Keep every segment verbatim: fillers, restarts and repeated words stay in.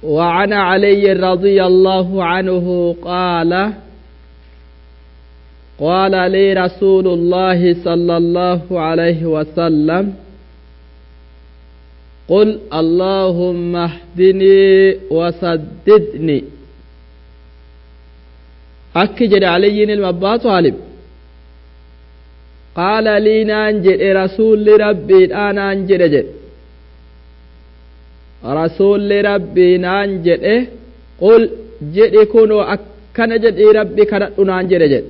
وعن علي رضي الله عنه قال قال لي رسول الله صلى الله عليه وسلم قل اللهم اهدني وسددني أكجد علي المبا طالب قال لي نانجد رسول ربي أنا أنجد جد رسول ربي نانجد قل جد كنو أكنا جد ربي كنت نانجد جد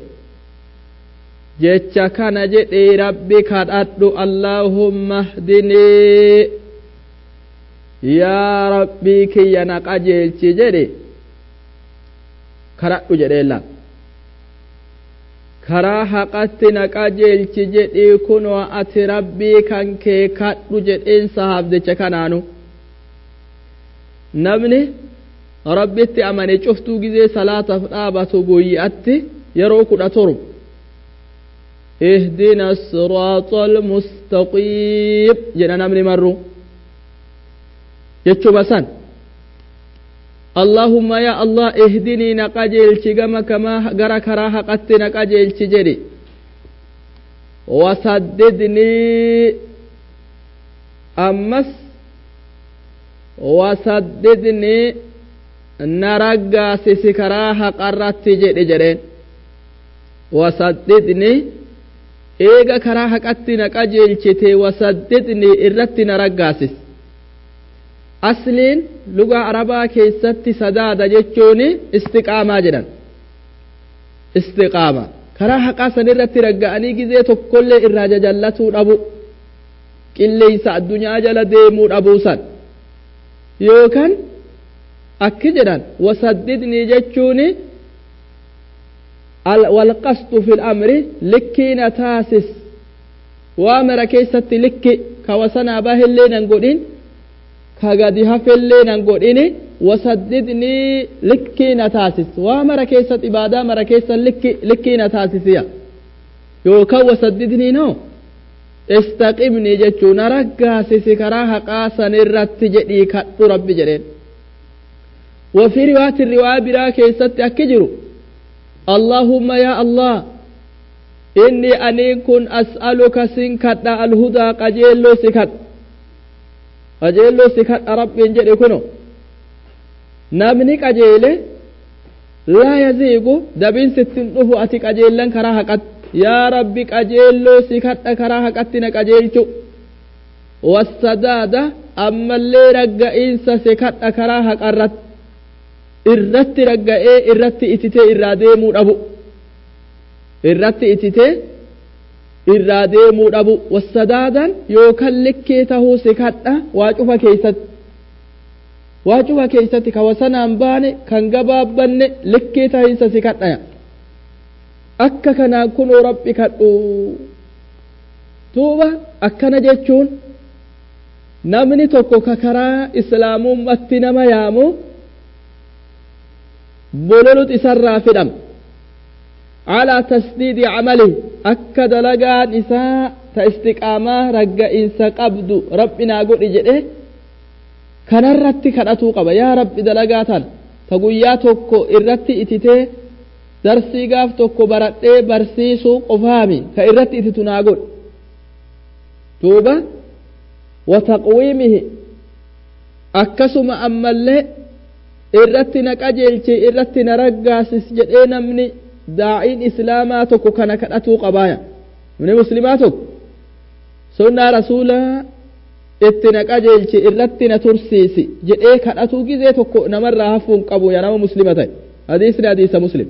jecha kana jedhee rabbi kadhadhu allahumma hdinii yaa rabbii kiyya na qajeelchi jedhe kadhadhu jedhee la karaa haqatti na qajeelchi jedhii kunoo ati rabbii kan kee kadhu jedheen sahaaf jecha kanaanu namni rabbitti amane cuftuu gizee salaataaf dhaabatu guyyaatti yeroo kudha torba اهدنا الصراط المستقيم جنا من مرو يتشو بسان اللهم يا الله اهدني نقاجل شجما كما غرا كراها قت نقاجل شجري وسددني أمس وسددني نرجع سكراها قرات جري جرين وسددني eega karaa haqatti na qajeelchite wasaddidni irratti na raggaasis asliin lugaa arabaa keessatti sadaada jechuun istiqaamaa jedhan istiqaama karaa haqaa san irratti ragga'anii gizee tokkollee irraa jajallatuu dhabu qilleensa addunyaa jala deemuu dhabuu san yookaan akki jedhan wasaddidni jechuun والقصد في الأمر لكي نتاسس وامر كيست لكي كوسنا به اللي ننقلين كغدها في اللي ننقلين وسددني لكي نتاسس وامر كيست إبادة مر كيست لكي لكي نتاسس يا يوكا وسددني نو استقمني جتشو نرقا سيسكراها قاسا نرت جئي كتو رب جرين وفي رواية الرواية برا كيست أكجرو اللهم يا الله إني أني كن أسألك سنكت الهدى قجيلو سكت قجيلو سكت رب إنجل كنو نمني قجيلي لا يزيغ دبين ستن أفو أتي قجيلن كراها قد يا ربي قجيلو سكت كراها قدنا قجيلتو والسدادة أما اللي رقائنس سكت كراها قرت irratti ragga'ee irratti ititee irraa deemuu dhabu irratti ititee irraa deemuu dhabu wasadaadan yookaan likkee tahuu si kadha waa cufa keessatti waa cufa keessatti ka wasanaan baane kan gabaabbanne likkee tahinsa si kadhaya akka kanaan kunoo rabbi kadhu tuuba akkana jechuun namni tokko ka karaa islaamummaatti nama yaamu بولوت إسرى فدم على تسديد عمله أكد لقان إساء تاستقامة رقا إنسا قبض ربنا قل إجئه كان الرتي كان أتوقب يا رب دلقاتان فقوياتك إرتي إتتي درسي قافتك برتي برسيسو قفامي كإرتي إتتنا قل توبة وتقويمه أكسم أما اللي irratti na qajeelche irratti na raggaasis jedhee namni daa'iin islaamaa tokko kana kadhatuu qabaaya namni muslimaa tokko sunnaa rasuulaa itti na qajeelche irratti na tursiisi jedhee kadhatuu gizee tokko namarraa hafuun qabu yaa nama muslima ta'e hadiisni hadiisa muslim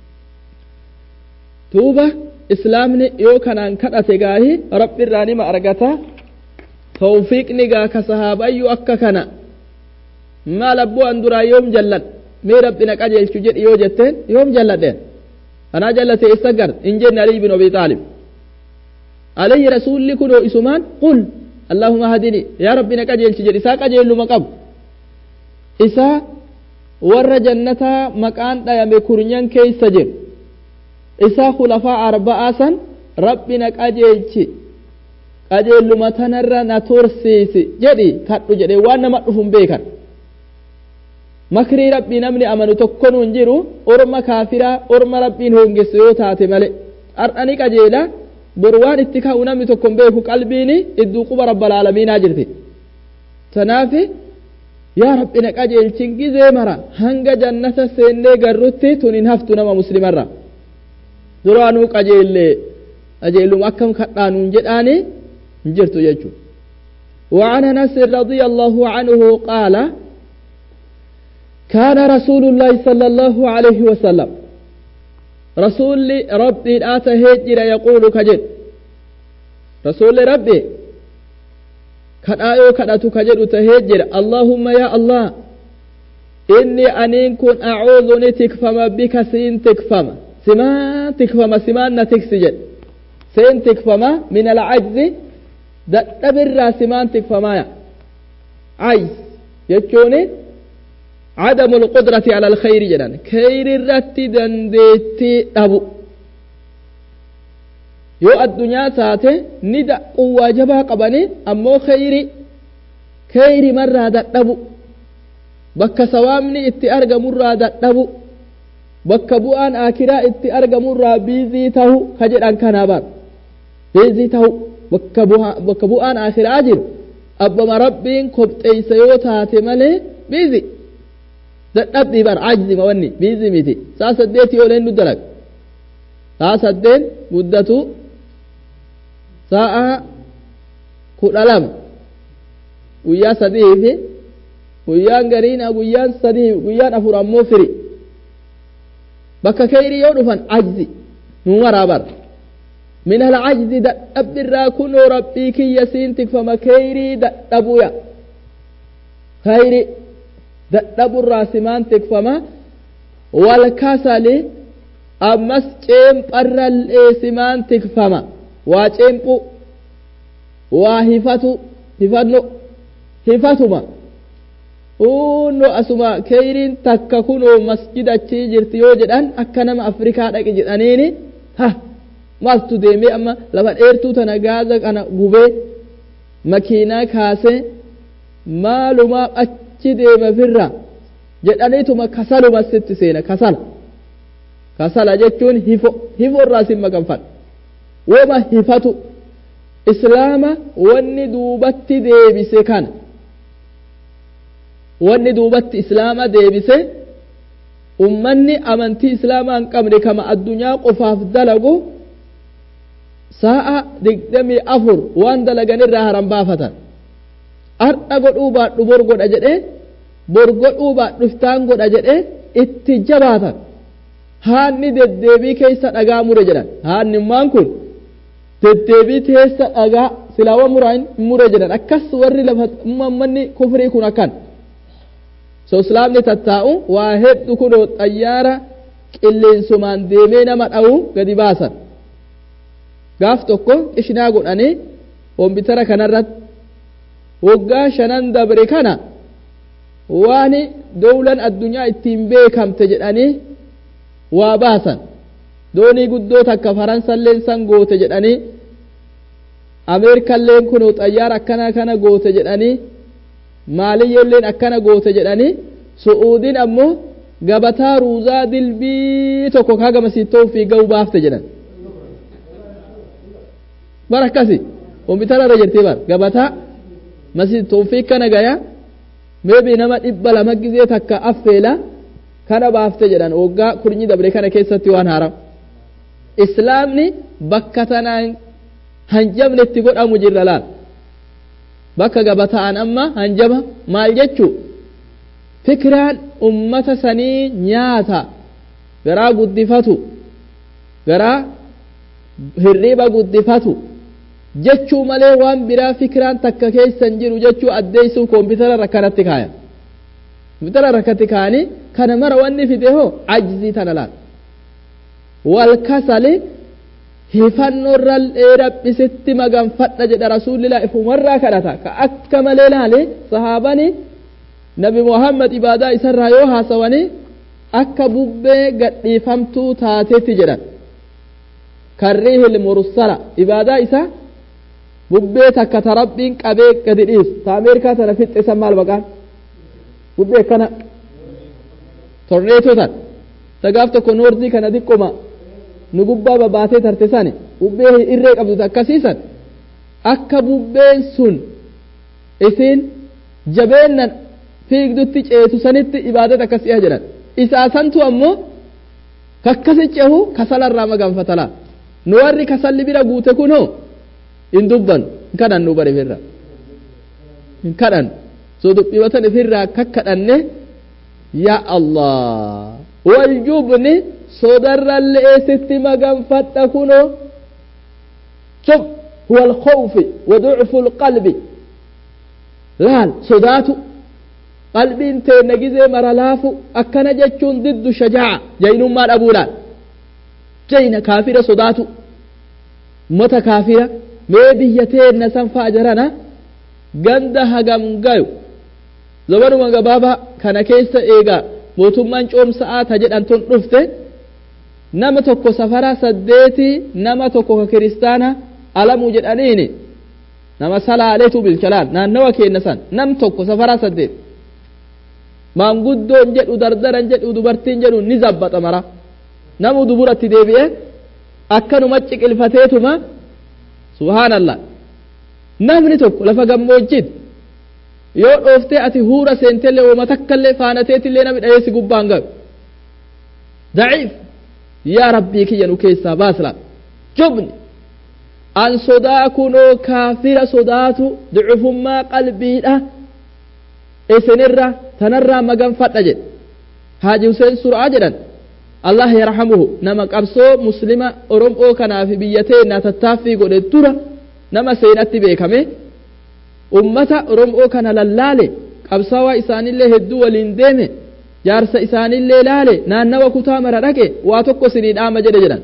tuuba islaamni yoo kanaan kadhate gaahii rabbiirraa nima argata tawfiiqni gaa ka sahaabayyuu akka kana maal abboo an duraa yoom jalladhe mee rabbina qajeelchu jedhi yoo jetteen yoom jalladheen anaa jallate isa gar in jenne aliy bin abi xaalib alayhi rasuulli kunoo isumaan qul allahumma hadini yaa rabbina qajeelchi jedhi isaa qajeelluma qabu isaa warra jannataa maqaan dhayame kurnyan keeysa jiru isaa khulafaa arba'aa san rabbina qajeelchi qajeelluma tanarra na tursiisi jedhi kadhu jedhe waan nama dhufun beekan makrii rabbii namni amanu tokkon hin jiru orma kaafiraa orma rabbiin hongeesse yoo taate malee ardhani qajeela bor waan itti ka'u namni tokkon beeku qalbiini idduu quba rabbal aalamiinaa jirti tanaafi yaa rabbi na qajeelchin gizee mara hanga jannata seennee garrutti tun hin haftu nama muslimarra duraanuu qajeellee qajeelum akkam kadhaanuun jedhaani hin jirtu jechuudha. وعن أنس رضي الله عنه قال كان رسول الله صلى الله عليه وسلم رسول ربي آتى هجر يقول كجد رسول ربي كدايو كداتو كجد تهجر اللهم يا الله إني أنين كن أعوذ نتكفم بك سين تكفم سما تكفم سمان نتكسجد سين تكفم من العجز دبر سمان تكفمايا عجز يجوني عدم القدرة على الخير جدا خير الرت دندتي أبو يو الدنيا ساته ندى قوة جبا قبني أمو خيري خيري مرة دأبو بك سوامني اتئرق مرة دأبو بك بؤان آكرا اتئرق مرة بيزيته خجر أن كان بار بيزيته بك بؤان آخر آجر أبما ربين كبت إيسيوتها ملي بيزي dadhabbii bar ajzi ma wanni biizi miti saa saddeeti ooleen duddalag saa saddeen guddatu sa'a kudha lama guyyaa sadii fi guyyaan gariina guyyaan sadii guyyaan afur ammoo firi bakka kayrii yoo dhufan ajzi nu maraa bar min al ajzi dadhabbirraa kunoo rabbii kiyya siin tikfama kayrii dadhabuya kayrii dadhabu irraa simaan tikfama wal kasali ammas ceempharrallee simaan tikfama waa ceemphu waa hifatu hifanno hifatuma unno asuma kayriin takka kunoo masjidachii jirti yoo jedhan akka nama afrikaa dhaqi jedhaniini ha maaltu deemee amma lafa dheertuu tana gaaza kana gubee makiinaa kaasee maalumaa achi deema firra jedhaniituma kasaluma sitti seena kasala kasala jechuun hifo hifo irraa sin maganfadha wama hifatu islaama wanni duubatti deebise kana wanni duubatti islaama deebise ummanni amantii islaamaa hin qabne kama addunyaa qofaaf dalagu sa'a digdamii afur waan dalaganirraa haram baafatan har'a godhuu baadhu bor godha jedhee bor godhuu baadhu iftaan godha jedhee itti jabaatan haanni deddeebii keessa dhagaa mure jedhan haanni maan kun deddeebii keessa dhagaa silaawa muraan mure jedhan akkas warri lafa ummanni kufrii kun akkan so islaamni tattaa'u waa heddu kunoo xayyaara qilleensumaan deemee nama dha'u gadi baasan gaaf tokko ishnaa godhanii wombitara kanarratti waggaa shanan dabre kana waan dowlan addunyaa ittiin beekamte jedhanii waa baasan doonii guddoo takka faransalleen san goote jedhanii ameerikalleen kunoo xayyaara akkana kana goote jedhanii maaliyyoolleen akkana goote jedhanii su'uudiin ammoo gabataa ruuzaa dilbii tokko kaagama sittoo fi ga'u baafte jedhan bar akkasi wombitara irra jirtii bar gabataa masjid tawfiq kana gaya meebi nama dhibba lama gizee takka affeela kana baafte jedhan waggaa kurnyi dabre kana keessatti waan haram islaamni bakka tanaan hanjamne itti godhamu jirra laal bakka gabataan amma hanjama maal jechuu fikiraan ummata sanii nyaata garaa guddifatu garaa hirriba guddifatu jechuu malee waan biraa fikiraan takka keessan jiru jechuu addeessuu koompitara rakkanatti kaayan koompitara rakkatti kaanii kana mara wanni fide hoo ajzii tana laal wal kasali hifannoorral dheeraphisitti maganfadha jedha rasuulillah ifumarraa kadhata ka akka malee laale sahaabani nabi muhammad ibaadaa isarraa yoo haasawani akka bubbee gadhiifamtuu taatetti jedhan karriihil mursala ibaadaa isa bubbee takka ta rabbiin qabee gadi dhiisu ta ameerikaa tana fixxisan maal baqaan bubbee akkana torneetoo sagaaf tokko noordii kana diqqoma nu gubbaa babaatee tarte sani bubbee irree qabdu akkasiisan akka bubbeen sun isin jabeennan fiigdutti ceetu sanitti ibaadat akkasii jedhan isaa santu ammoo kakkasi cehu kasalarraa maganfatala nu warri kasalli bira guute kunoo in dubban kadhan nu bare firra in kadhan so dubbibatan firraa kakkadhanne yaa Allah wal jubni sodarrallee sitti maganfadha kunoo shuf huwa alkhawfi wa du'fu alqalbi laal sodaatu qalbiin teenya gizee mara laafu akkana jechuun diddu shajaa'a jaynummaa dhabuudhaan jayna kaafira sodaatu mata kaafira mee biyya teenya san fa'a jarana ganda hagam gayu zamanuma gabaabaa kana keessa eegaa mootummaan coomsa'aa ta jedhan tun dhufte nama tokko safara saddeeti nama tokko ka kiristaana alamuu jedhaniini nama salaaleetu bilchalaan naannawa keenya san nam tokko safara saddeet maanguddoon jedhu dardaran jedhu dubartiin jedhu ni zabbaxa mara namu duburatti deebi'e akkanuma ciqilfateetuma subhaanallah namni tokko lafa gammoojjid yoo dhooftee ati huura seentellee ooma takkallee faanateetillee nami dhayeessi gubbaan gayu daciif yaa rabbii kiyya nu keessaa baasla jubni an sodaa kunoo kaafira sodaatu ducufummaa qalbiidha isinirra tanarraa maganfadha jedhe haaji Huseen Sur'aa jedhan Allah yarhamuhu nama qabsoo muslima Oromoo kanaaf biyya teenya tattaaffii godhe dura nama seenatti beekame ummata Oromoo kana lallaale qabsaawaa isaanillee hedduu waliin deeme jaarsa isaanillee laale naannawa kutaa mara dhaqe waa tokko sinii dhaama jedhe jedhan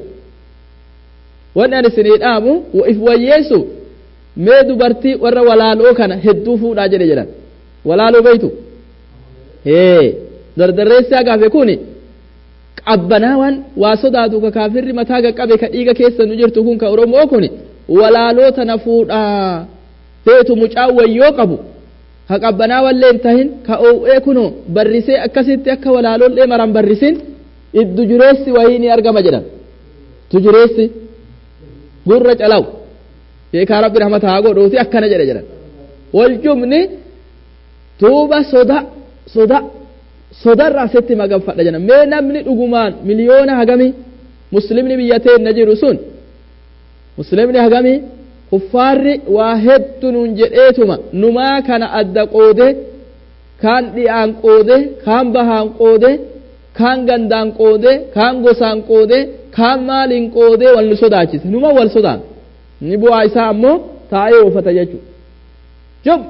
wanni ani sinii dhaamu if wayyeessu mee dubartii warra walaaloo kana hedduu fuudhaa jedhe jedhan walaaloo beeytu hee dardarreessi agaafe kuni qabbanaawwan waa sodaatu ka kaafirri mataa qaqqabe ka dhiiga keessa nu jirtu kun ka Oromoo kuni walaaloo tana fuudhaa feetu mucaa wayyoo qabu ka qabbanaawallee hin tahin ka oo'ee kunoo barrisee akkasitti akka walaalollee maran barrisin iddu jureessi wayii ni argama jedhan tujureessi gurra calaw beekaa rabbi rahmata haa godhuuti akkana jedhe jedhan wal jumni tuuba soda soda sodarraa sitti maganfadha jedhan mee namni dhugumaan miliyoona hagamii muslimni biyya teenya jiru sun muslimni hagamii kuffaarri waa hedduu nuun jedheetuma numaa kana adda qoode kaan dhi'aan qoode kaan bahaan qoode kaan gandaan qoode kaan gosaan qoode kaan maaliin qoode wal nu sodaachise numa wal sodaan ni bu'aa isaa ammoo taa'ee oofata jechuudha jub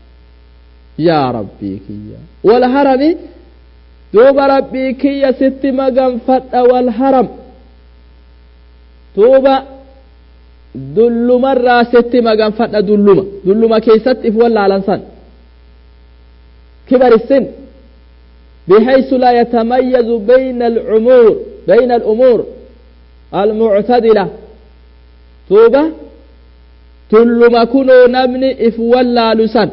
yaa rabbii kiyya wal harami duuba rabbii kiyya sitti maganfadha wal haram duuba dullumarraa sitti maganfadha dulluma dulluma keessatti if wallaalan san kibarissin بحيث لا يتميز بين الأمور بين الأمور المعتدلة توبة تلما كنو نمني إف ولا لسان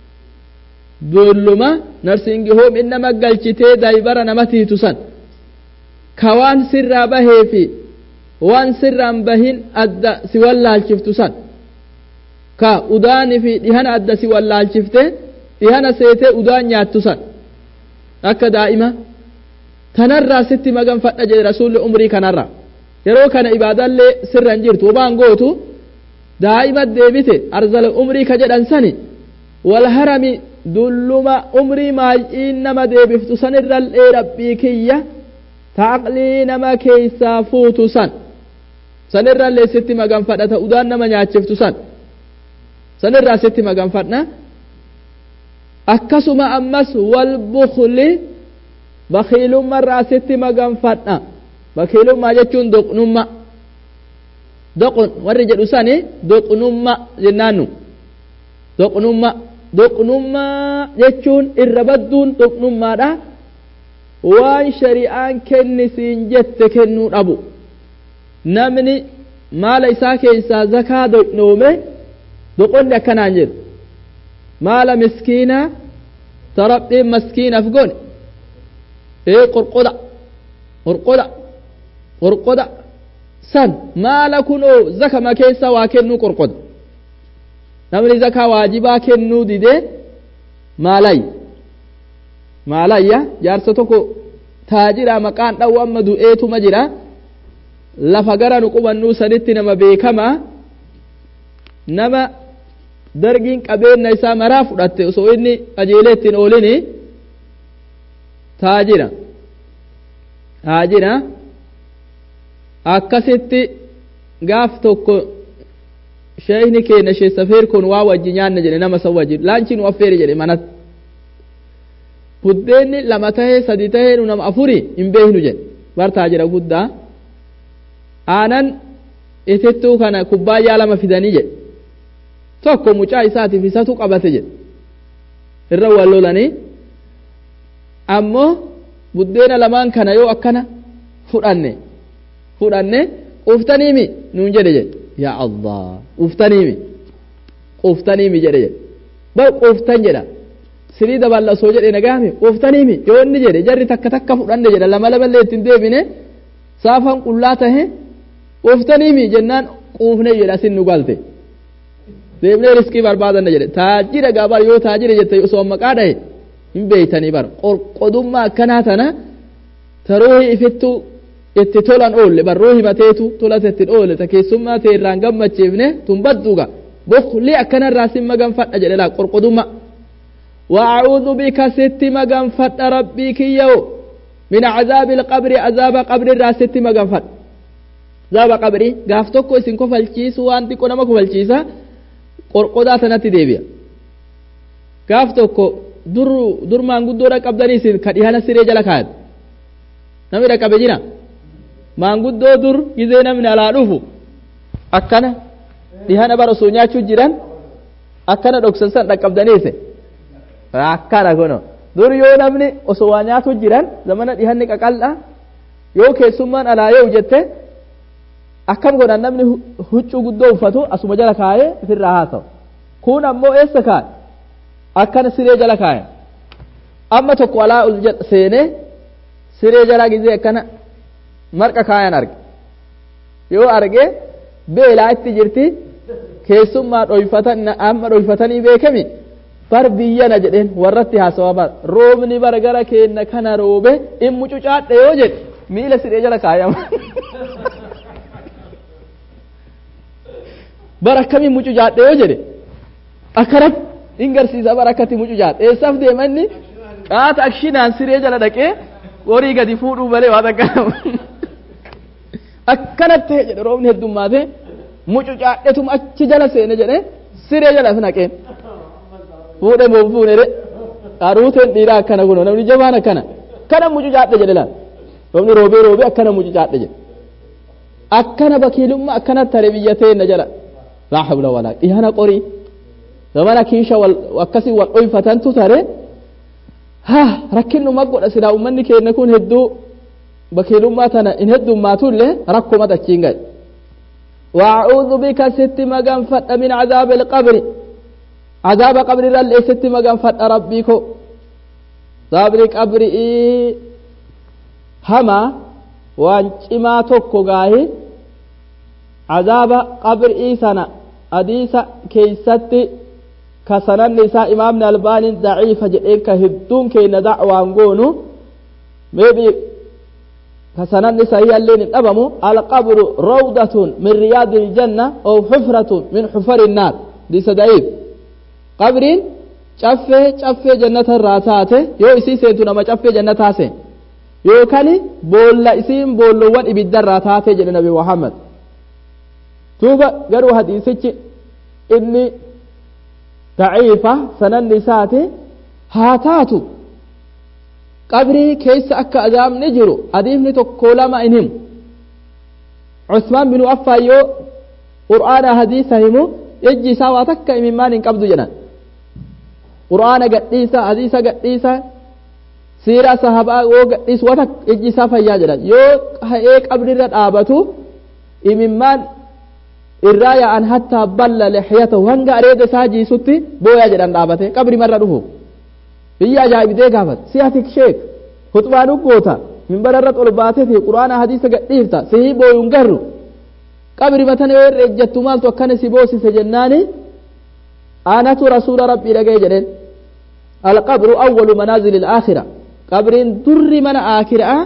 دلما نرسنجهم إنما قلتي دايبرا نمتي تسان كوان سر به في وان سر بهن أدى سولا الشفتسان كا أدان في دهنا أدى سولا الشفته دهنا سيته أدان ياتسان akka daa'ima tanarraa sitti maganfadha jedhe rasuulli umrii kanarra yeroo kana ibaadallee sirran jirtu waan gootu daa'ima deebite arzala umrii ka jedhan sani wal harami dulluma umrii maay'iin nama deebiftu sanirrallee rabbii kiyya taaqlii nama keessaa fuutu san sanirrallee sitti maganfadha ta'udaan nama nyaachiftu san sanirraa sitti maganfadha akkasuma ammas wal bukhli bakhiilummaa irraa sitti maganfadha bakhiilummaa jechuun doqnummaa doqon warri jedhu sani doqnummaa jennaannu doqnummaa doqnummaa jechuun irra badduun doqnummaadha waan shari'aan kennisiin jette kennuu dhabu namni maala isaa keessaa zakaa doqnoome doqonni akkanaan jedhu maala miskiina tarabbiin maskiinaaf gone ee qorqoda qorqoda qorqoda san maala kunoo zakama keessa waa kennuu qorqoda namni zakaa waajibaa kennuu dide maalay maalayya jaarsa tokko taajira maqaan dha'u amma du'eetuma jira lafa gara nu qubannuu sanitti nama beekamaa nama dargiin qabeenya isaa maraa fudhatte osoo inni qajeelee ittiin oolini taajira taajira akkasitti gaaf tokko sheeyni keenya sheessafeer kun waa wajji nyaanna jedhe nama san wajji laanchi nu affeeri jedhe manatti buddeenni lama tahee sadi tahee nu nama afuri hin beeknu jedhe bar taajira guddaa aanan itittuu kana kubbaayyaa lama fidanii jedhe tokko mucaa isaatiif isatu qabate jedhe irra wal lolanii ammoo buddeena lamaan kana yoo akkana fudhanne fudhanne quuftaniimi nuun jedhe jedhe yaa allah quuftaniimi quuftaniimi jedhe jedhe bar quuftan jedha sirii daballasoo jedhe nagaami quuftaniimi yoo inni jedhe jarri takka takka fudhanne jedha lama lamallee ittiin deebine saafan qullaa tahe quuftaniimi jennaan quufne jedha sin nu galte deemnee riskii barbaadanna jedhe taajira gaabar yoo taajira jette osoo maqaa dhahe hin beeytanii bar qorqodummaa akkanaa tana taruuhi ifittu itti tolan oolle barruu himateetu tolate ittiin oolle ta keessummaa ta'e irraan gammachiifne tun badduuga boqlii akkanarraa sin maganfadha jedhe laa qorqodummaa وأعوذ بك ست مغنفت ربي كيو من عذاب القبر عذاب قبر الراس ست مغنفت عذاب قبري غافتوكو اسن كفلچيس وانتي كونما كفلچيسا قرقودا سنتي ديبيا غافتوكو در در مانغودورا قبدني سن كديانا سيري جلا كاد نمي ركبه جينا مانغودو در يزينا من على دوفو اكنا ديانا برسو نياچو جيران اكنا دوكسن دقبدني سن akkana gono dur yoo namni osoo waa nyaatu jiran zamana dhihanni qaqal'a yoo keessummaan alaa yoo jette akkam godhan namni huccuu guddoo uffatu asuma jala kaayee ofirraa haa ta'u kun ammoo eessa kaa'e akkana siree jala kaa'e amma tokko alaa ol seenee siree jala gizee akkana marqa kaayan arge yoo arge beelaa itti jirti keessummaa dhoyfatan amma dhoyfatanii beekami bar biyyana jedheen warratti haasawa bar roobni bar gara keenna kana roobe in mucucaadhe yoo jedhe miila siree jala kaayama bar akkamiin mucucaadhe yoo jedhe akkanat in garsiisa bar akkatti mucucaadhe eessaaf deemanni qaata akshinaan siree jala dhaqee horii gadi fuudhuu malee waan akkana akkanat ta'e jedhe roobni heddummaate mucucaadhetum achi jala seene jedhe siree jala fi naqeen fuudhe moo fuune de aruuteen dhiiraa akkana kuno namni jabaan akkana kana mucucaadhe jedhe laal roobni roobee roobee akkana mucucaadhe jedhe akkana bakiilummaa akkana tare biyya teenna jala laa hawla walaa dhihana qorii zamana kiisha wal akkasii wal dhoyfatantu tare ha rakkinuma godha silaa ummanni keenya kun hedduu bakiilummaa tana in heddummaatullee rakkuma dachiin gahe وأعوذ بك ست مغان فت من عذاب القبر عذاب قبر رل ست مغان فت ربيكو عذاب القبر هما وانچما توكو غاهي عذاب قبر إيسانا أديسا كيستي كسنن النساء إمامنا الباني ضعيف جئين كهدون كينا دعوان قونو ميبي كسنن النساء هي اللي نتبمو القبر روضة من رياض الجنة أو حفرة من حفر النار دي سدعيف قبرين چفه چفه جنة الراتات يو إسي سينتو نما چفه جنة هاسين يو كاني بولا إسين بولوان إبدا الراتات جنة نبي محمد توبا قروا حديثك إني ضعيفة سنن نساتي هاتاتو قبري كيس أكا أدام نجرو أديفني تقول ما إنهم عثمان بن عفان يو قرآن حديثهم يجي سواتك إممان قبض جنان قرآن قديسة حديثة قديسة سيرة صحابة وقديس واتك يجي سافا يجران يو هيك قبري رد آبتو إممان الراية أن حتى بل لحيته هنگا أريد ساجي ستي بويا جران آبته قبري مرة روحو بيا جايب دي قافت سياتك شيك khutbaan goota minbara irratti ol baatee fi quraana hadiisa gadhiifta sihii booyuun garru qabri matan yoo ejjattu maaltu akkana si boosise jennaani aanatu rasuula rabbii dhagee jedheen alqabru awwalu manaazili alaakhira qabriin durri mana aakiraa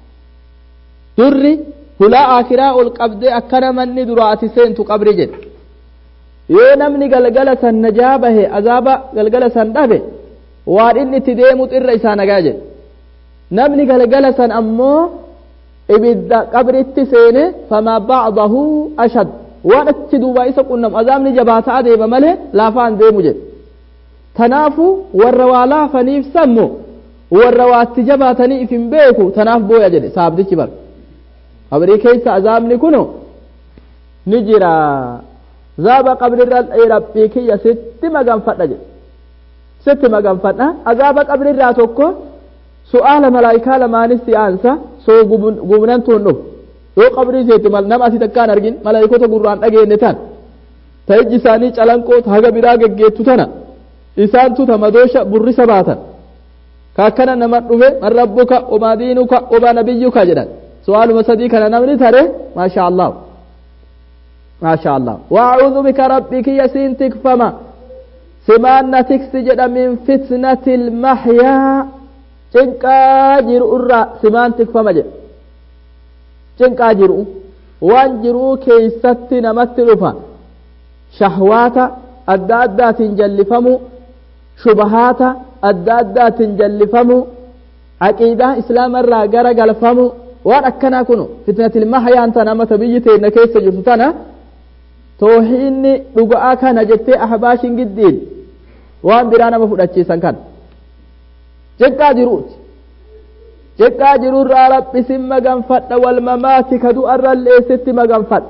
durri hulaa aakiraa ol qabdee akkana manni dura ati seentu qabri jedhe yoo namni galgala san najaa bahe azaaba galgala san dhabe waan inni itti deemu xirra isaa nagaa jedhe namni galgala san ammoo ibidda qabritti seene famaa ba'dahu ashad waan achi duuba isa qunnam azaabni jabaataa deema malee laafaan deemu jedhe tanaafu warra waa laafaniif sammu warra waatti jabaatanii if hin beeku tanaaf booya jedhe saabdichi bar qabrii keessa azaabni kuno ni jira zaaba qabrirra rabbii kiyya sitti maganfadha jedhe sitti maganfadha azaaba qabrirraa tokko su'aala malaayikaa lamaanis si'aansa soo gubnan tuun dhufu yoo qabrii seetti nama asii takkaan argin malaayikota gurraan dhageenne tan ta'ijji isaanii calanqoo haga biraa geggeettu tana isaantu tamadoosha burrisa baatan kaakkana nama dhufe man rabbuka omaa diinuka omaa nabiyyuka jedhan su'aaluma sadii kana namni tare maasha allah maasha allah wa'uudhu bika rabbii kiyya siin tikfama simaanna tiksi jedha min fitnatil mahyaa cinqaa jiru irraa simaan tikfama jedha cinqaa jiru waan jiruu keeysatti namatti dhufa shahwaata adda addaatiin jallifamu shubahaata adda addaatiin jallifamu aqiidaa islaama irraa gara galfamu waan akkanaa kunu fitnatil mahyaan tana mata biyyi teenna keessa jirtu tana toohiinni dhuga'aa kana jettee ahbaashin giddiin waan biraa nama fudhachiisan kan cinqaa jiruuti cinqaa jirurraa rabbi sin maganfadha wal mamaati ka du'arrallee sitti maganfadha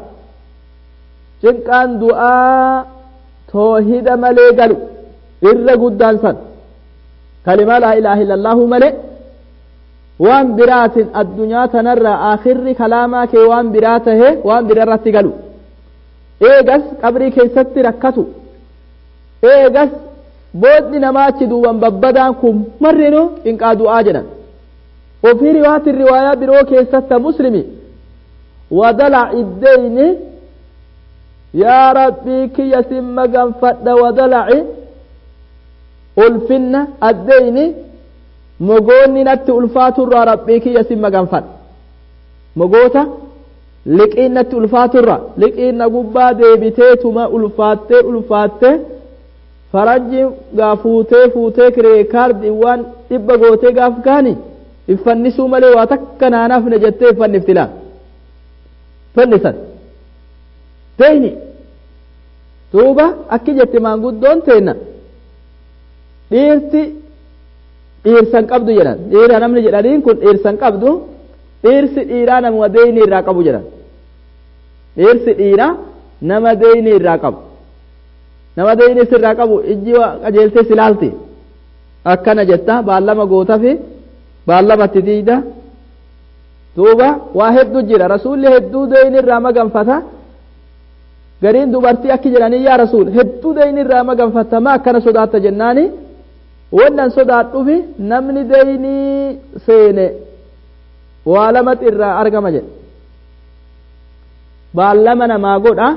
cinqaan du'aa toohida malee galu irra guddaan san kalimaa laa ilaaha illallaahu malee waan biraatin addunyaa tanarraa aakhirri kalaamaa kee waan biraa tahe waan birarratti galu eegas qabrii keessatti rakkatu eegas boodni namaachi duuban babbadaan kun marrinu cinqaa du'aa jedhan وفي رواية الرواية بروك يستة مسلمي ودلع الدين يا ربي كي يسم قنفد ودلع ألفن الدين مقوني نت ألفات الرا ربي كي يسم قنفد مقوتا لكئن نت ألفات الرا لكئن قبا ديبتيت ما ألفات ألفات فرنج غافوتي فوتي كريكارد وان إبا قوتي غافكاني iffannisuu malee waa takka naanaaf na jettee iffanniftila fannisan teeyni duuba akki jette maanguddoon teenna dhiirti dhiirsan qabdu jedhan dhiira namni jedhaniin kun dhiirsan qabdu dhiirsi dhiiraa nama deeyni irraa qabu jedhan dhiirsi dhiiraa nama deeyni irraa qabu nama deeyni irraa qabu ijji qajeeltee silaalti akkana jetta baallama gootafi baallamatti diida duuba waa hedduu jira rasuulli hedduu deeyni irraa maganfata gariin dubartii akki jedhanii yaa rasuul hedduu deeyni irraa maganfata ma akkana sodaatta jennaani wannan sodaadhufi namni deeynii seene waa lamat irraa argama jedhe baallama namaa godha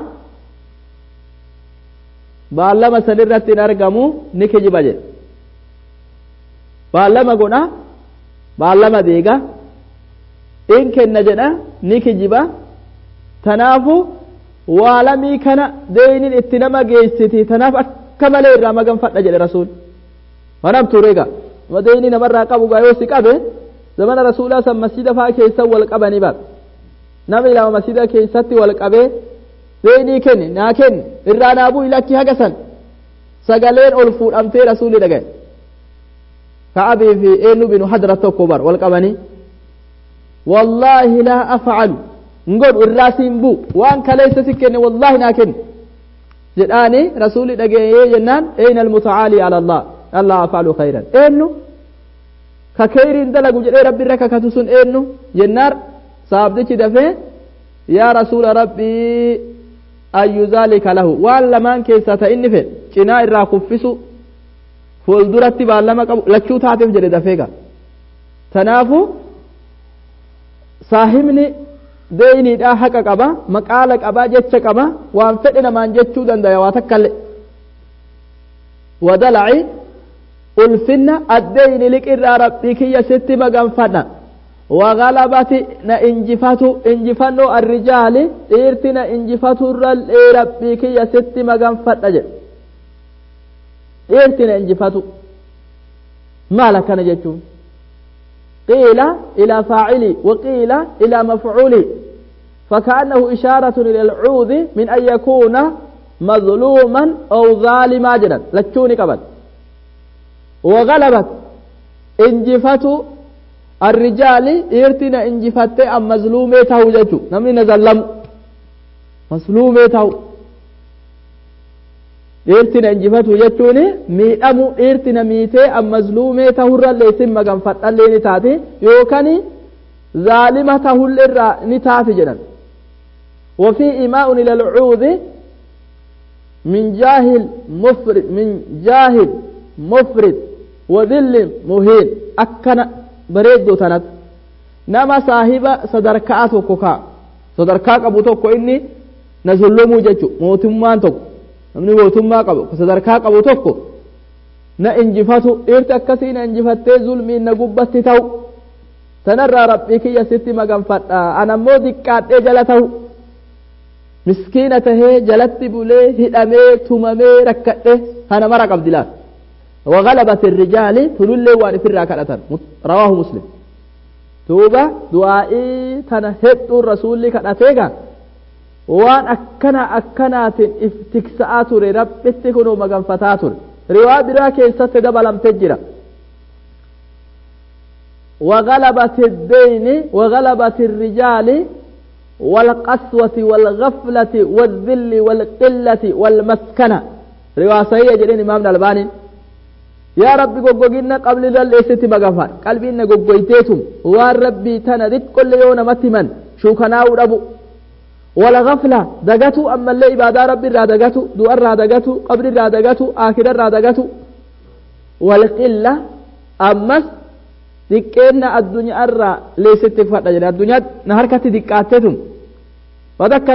baallama san irratti hin argamu ni kijiba jedhe baallama godha baallama deega in kenna jedha ni kijiba tanaafu waalamii kana deeynin itti nama geessiti tanaaf akka malee irraa maganfadha jedhe rasuul manam tureega nama deeyni namarraa qabu gaa yoo si qabe zamana rasuulaa san masjida faa keessa wal qabanii bar nama ilama masjida keessatti wal qabee deeynii kenni naa kenni irraa naabuu ilakki haga san sagaleen ol fuudhamtee rasuulli dhagaye كأبي في إنو بن حضرة كبر والقبني والله لا أفعل نقول الراسين بو وأن ليس سكني والله ناكن جداني رسول دقيه جنان أين المتعالي على الله الله أفعل خيرا إنو كخير دلق جدي ربي ركا كتسون إنو جنار صابدك دفه يا رسول ربي أي ذلك له وأن من كيسة إني في جناء الراكفسو fuulduratti baallama qabu lachuu taateef jedhe dafeega تنافو صاحبني ديني دا حقا قبا مقالة قبا جتش قبا وانفقنا من جتشو دن ديواتك ودلعي ألفنا الدين لك إرى ربك يا ستي مغنفنا وغلبت نا انجفاتو انجفانو الرجال إرتنا انجفاتو الرل ربك يا ستي مغنفنا جل إرتنا انجفاتو ما لك نجتشو قيل إلى فاعلي وقيل إلى مفعولي فكأنه إشارة إلى العوذ من أن يكون مظلوما أو ظالما جدا لتشوني قبل وغلبت انجفت الرجال إرتنا انجفت أم مظلومي توججو نمني نظلم مظلومي تو إرتنا انجفتو جتوني ميئمو إرتنا ميتي أم مظلومي تهر اللي سم مغنفت اللي نتاتي يوكني ظالمة تهر اللي نتاتي جدا وفي إماء إلى العوذ من جاهل مفرد من جاهل مفرد وذل مهين أكنا بريد تنت نما صاحب صدركاتو كوكا صدركاك أبو توكو إني نزلمو جتشو موتمان توكو namni mootummaa qabu sadarkaa qabu tokko na injifatu irti akkasii na injifattee zulmiin na gubbatti ta'u sanarraa rabbii kiyya sitti maganfadha anammoo diqqaadhee jala ta'u miskiina tahee jalatti bulee hidhamee tumamee rakkadhe kana mara qabdi laal وغلبت الرجال تلولي وان فرا كدتن رواه مسلم توبا دعائي تنهد الرسول كدتيغا waan akkana akkanaatiin iftiksa'aa ture rabbitti kunuu maganfataa ture riwaa biraa keessatti dabalamtee jira وغلبت الدين وغلبت الرجال والقسوة والغفلة والذل والقلة والمسكنة riwaa sahih jedheen imaam Albani يا ربي غوغينا قبل لليست مغفار قلبينا غوغويتيتم وان ربي تنذ كل يوم متمن شو كنا ودبو ولا غفلة دقتو أما اللي إبادة ربي را دقتو دوار را دقتو قبر را دقتو آخر را دقتو والقلة أمس دكينا الدنيا الرا ليست تكفت الدنيا نهار كتي دكاتتهم وذكر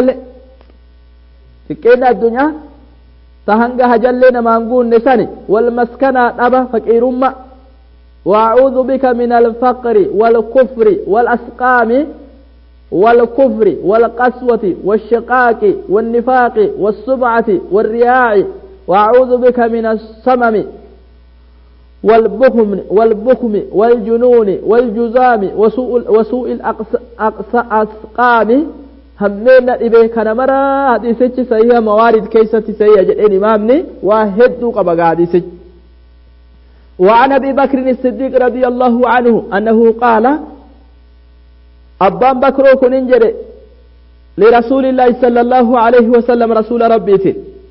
دكينا الدنيا تهنجا هجلنا مانقون نساني والمسكنة أبا فكير أمة وأعوذ بك من الفقر والكفر والأسقام والكفر والقسوة والشقاق والنفاق والسبعة والرياء وأعوذ بك من السمم والبخم والبخم والجنون والجزام وسوء وسوء الأسقام همين إبه كان مرا حديث سيئة موارد كيسة سيئة جدين إمامني وهدو قبقى حديث وعن أبي بكر الصديق رضي الله عنه أنه قال أبان بكرو كنين جري لرسول الله صلى الله عليه وسلم رسول ربيتي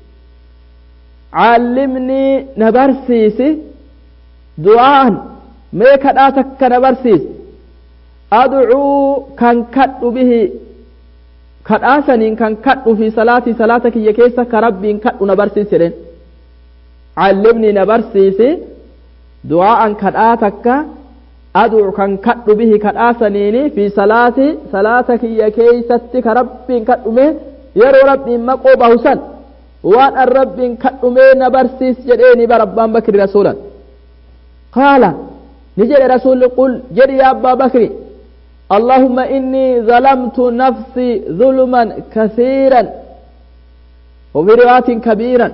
علمني نبرسيسي دعاء ميك آتك نبرسيس أدعو كان كد به كد آسنين كان كد في صلاتي صلاتك يكيسا كربي كد نبرسيسي علمني نبرسيسي دعاء كد آتك أدعو كان كد به كد آسنيني في صلاتي صلاتك يكيسا كربي كد أمه يرو ربي مقوبه سن وان الرب كد أمه نبرسيس جديني بربان بكر رسولا قال نجد رسول قل جري يا أبا بكر اللهم إني ظلمت نفسي ظلما كثيرا وفي رواية كبيرا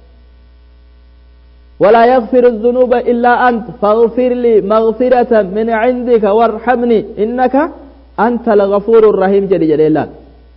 ولا يغفر الذنوب إلا أنت فاغفر لي مغفرة من عندك وارحمني إنك أنت الغفور الرحيم جري جري الله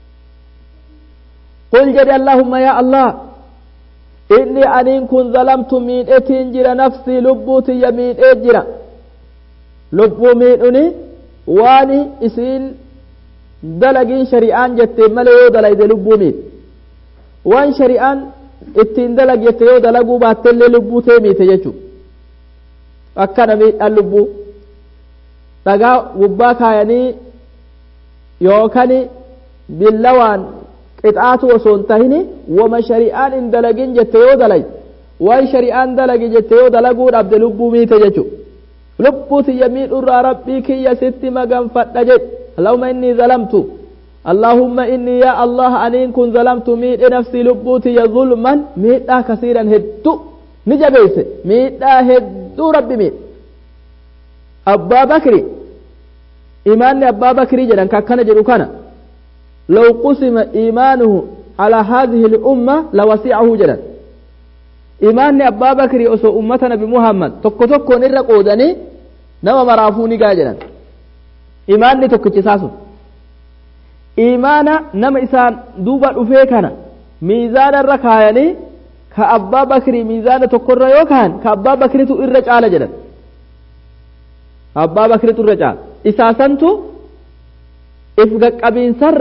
قل جري اللهم يا الله إني أن كن ظلمت من أتنجر نفسي لبوتي يمين أجر لبو مينني واني إسين دلقين شريعان جت مليو دلقين لبو مين وان شريعان اتين دلق يتيو دلقو باتل لبو تيمي تججو أكنا مين اللبو تقا وباكا يعني يوكني باللوان قطعات وسنتهني وما شريعان ان دلقين جتيو دلق وان شريعان دلق جتيو دلقو عبد لبو ميت جتو lubbuuti yamiin irraa rabbii kiyya sitti maganfadha jedhe allahumma inni zalamtu اللهم إني يا الله أنين كن ظلمت ميد نفسي لبوتي يا ظلما ميدا كثيرا هدو نجبيس ميدا هدو ربي ميد أبا بكري إيمان أبا بكري جدا كان جدو كان لو قسم إيمانه على هذه الأمة لوسعه جدا إيمان أبا بكري أسو أمتنا بمحمد تكو تكو نرقو دني نما مرافوني جدا إيمان تكو تساسو إيمانا نما إسان دوبا أفيكنا ميزان الركايني كأبا بكري ميزان تقر يوكان كأبا بكري تؤرج على جدا أبا بكري تؤرج على إساسنتو إفقك أبين سر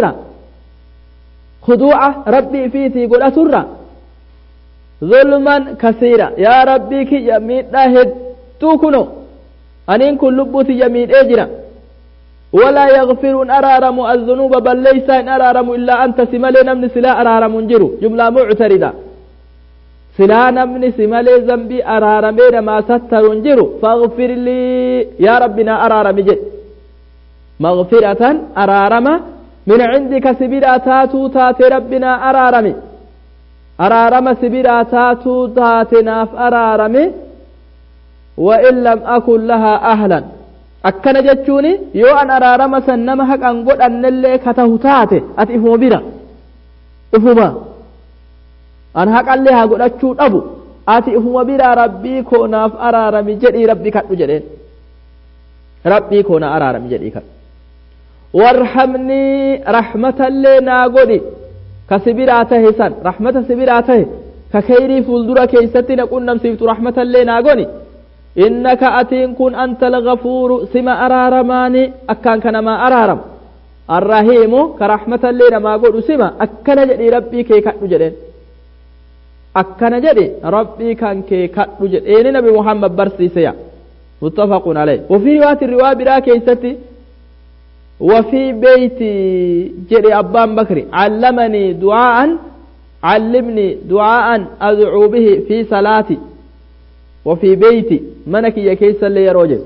خضوعة ربي فيتي قل أسر ظلما كثيرا يا ربي كي يميد لاهد توكنو أنين كل لبوتي يميد إجرا ولا يغفر أرارم الذنوب بل ليس إن أرارم إلا أنت سمالي نمن سلا أرارم جرو جملة معتردة سلا نمن سمالي ذنبي أرارمين ما ستر جرو فاغفر لي يا ربنا أرارم جد مغفرة أرارم من عندك سبيرا تاتو تات ربنا أرارم أرارم سبيرا تاتو تات ناف أرارم وإن لم أكن لها أهلا akkana jechuun yoo an araarama san nama haqan godhannellee katahu taate ati ifuma bira ifuma an haqallee haa godhachuu dhabu ati ifuma bira rabbii koo naaf araarami jedhii rabbi kadhu jedheen rabbii koo na araarami jedhii kadhu warhamnii rahmatallee naa godhi ka sibiraa tahe san rahmata sibiraa tahe ka khayrii fuuldura keeysatti na qunnamsiiftu rahmatallee naa godhi إنك أتين كن أنت الغفور سما أرارماني أكان كان ما أرارم الرحيم كرحمة الليل ما قول سما أكان جدي ربي كي كتو جدين أكان جدي ربي كان كي كتو جدين نبي محمد برسي سيا متفق عليه وفي رواية الرواية برا كيستي وفي بيتي جدي أبان بكري علمني دعاء علمني دعاء أدعو به في صلاتي وفي بيتي منك يا كيس اللي يروجر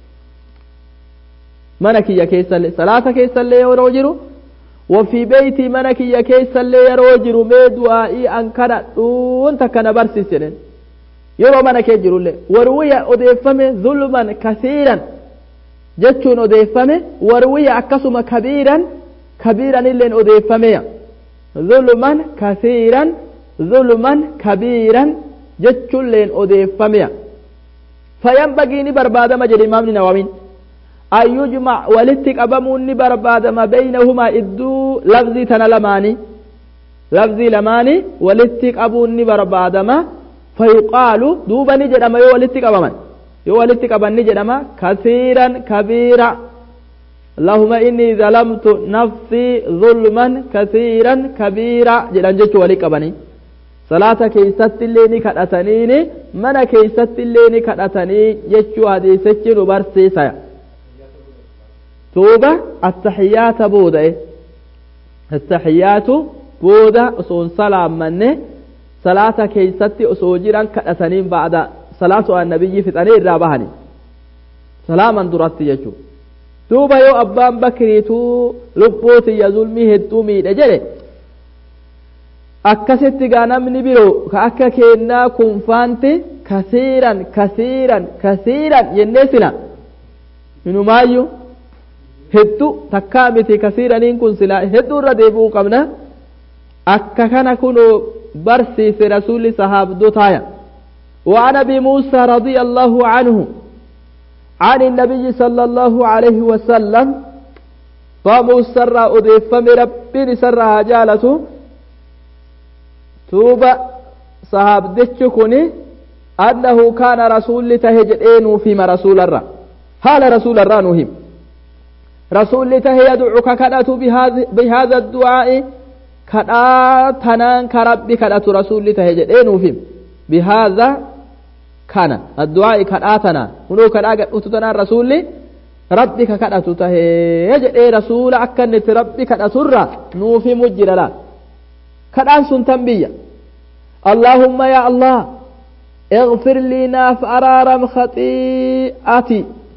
منك يا كيس اللي صلاة كيس اللي يروجر وفي بيتي منك يا كيس اللي يروجر مدعائي أنكر وانت كان برسيسن يرو منك يجر له وروي أضيفمه ظلما كثيرا جتون أضيفمه وروي أكسم كبيرا كبيرا اللي أضيفمه ظلما كثيرا ظلما كبيرا jechuun leen odeeffamea fayanbagii ni barbaadama jedhe imaamni nawawiin ayyujma walitti qabamuun ni barbaadama baynahumaa idduu lafzii tana lamaanii lafzii lamaanii walitti qabuun ni barbaadama fayuqaalu duuba ni jedhama yoo walitti qabaman yoo walitti qaban ni jedhama kasiiran kabiira allahumma inni zalamtu nafsii zulman kasiiran kabiira jedhan jechuu walii qabanii salaata keeysatti illee ni kadhataniini mana keeysatti illee ni kadhatanii jechuu hadiisichi nu barsiisa tuuba attahiyaata booda attahiyaatu booda osoon salaammanne salaata keeysatti osoo jiran kadhataniin ba'da salaatu annabiyyi fixanii irraa bahani salaaman duratti jechuu tuuba yoo abbaan bakriituu lubbuutiyya zulmii hedduu miidhe jedhe akkasitti gaa namni biroo ka akka kennaa kunfaanti kasiiran kasiiran kasiiran jennee sila minumaayyuu hedduu takkaa miti kasiiraniin kun sila hedduu irra deebi'uu qabna akka kana kunoo barsiise rasuulli sahaabdotaaya وعن أبي موسى رضي الله عنه عن النبي صلى الله عليه وسلم فموسى أضيف مربين سرها جالته توبة صحاب دتشكني أنه كان رسول تهجئين فيما رسول الرا هال رسول الرا نهم رسول ته يدعوك كدأت بهذا, بهذا الدعاء كدأتنان كرب كدأت رسول تهجئين فيم بهذا كان الدعاء كدأتنا ونو كدأت أتتنا الرسول ربك كدأت تهجئ رسول أكنت ربك كدأت الرا نوفي مجرلا كدان سن تنبيه اللهم يا الله اغفر لي ناف أرارم خطيئتي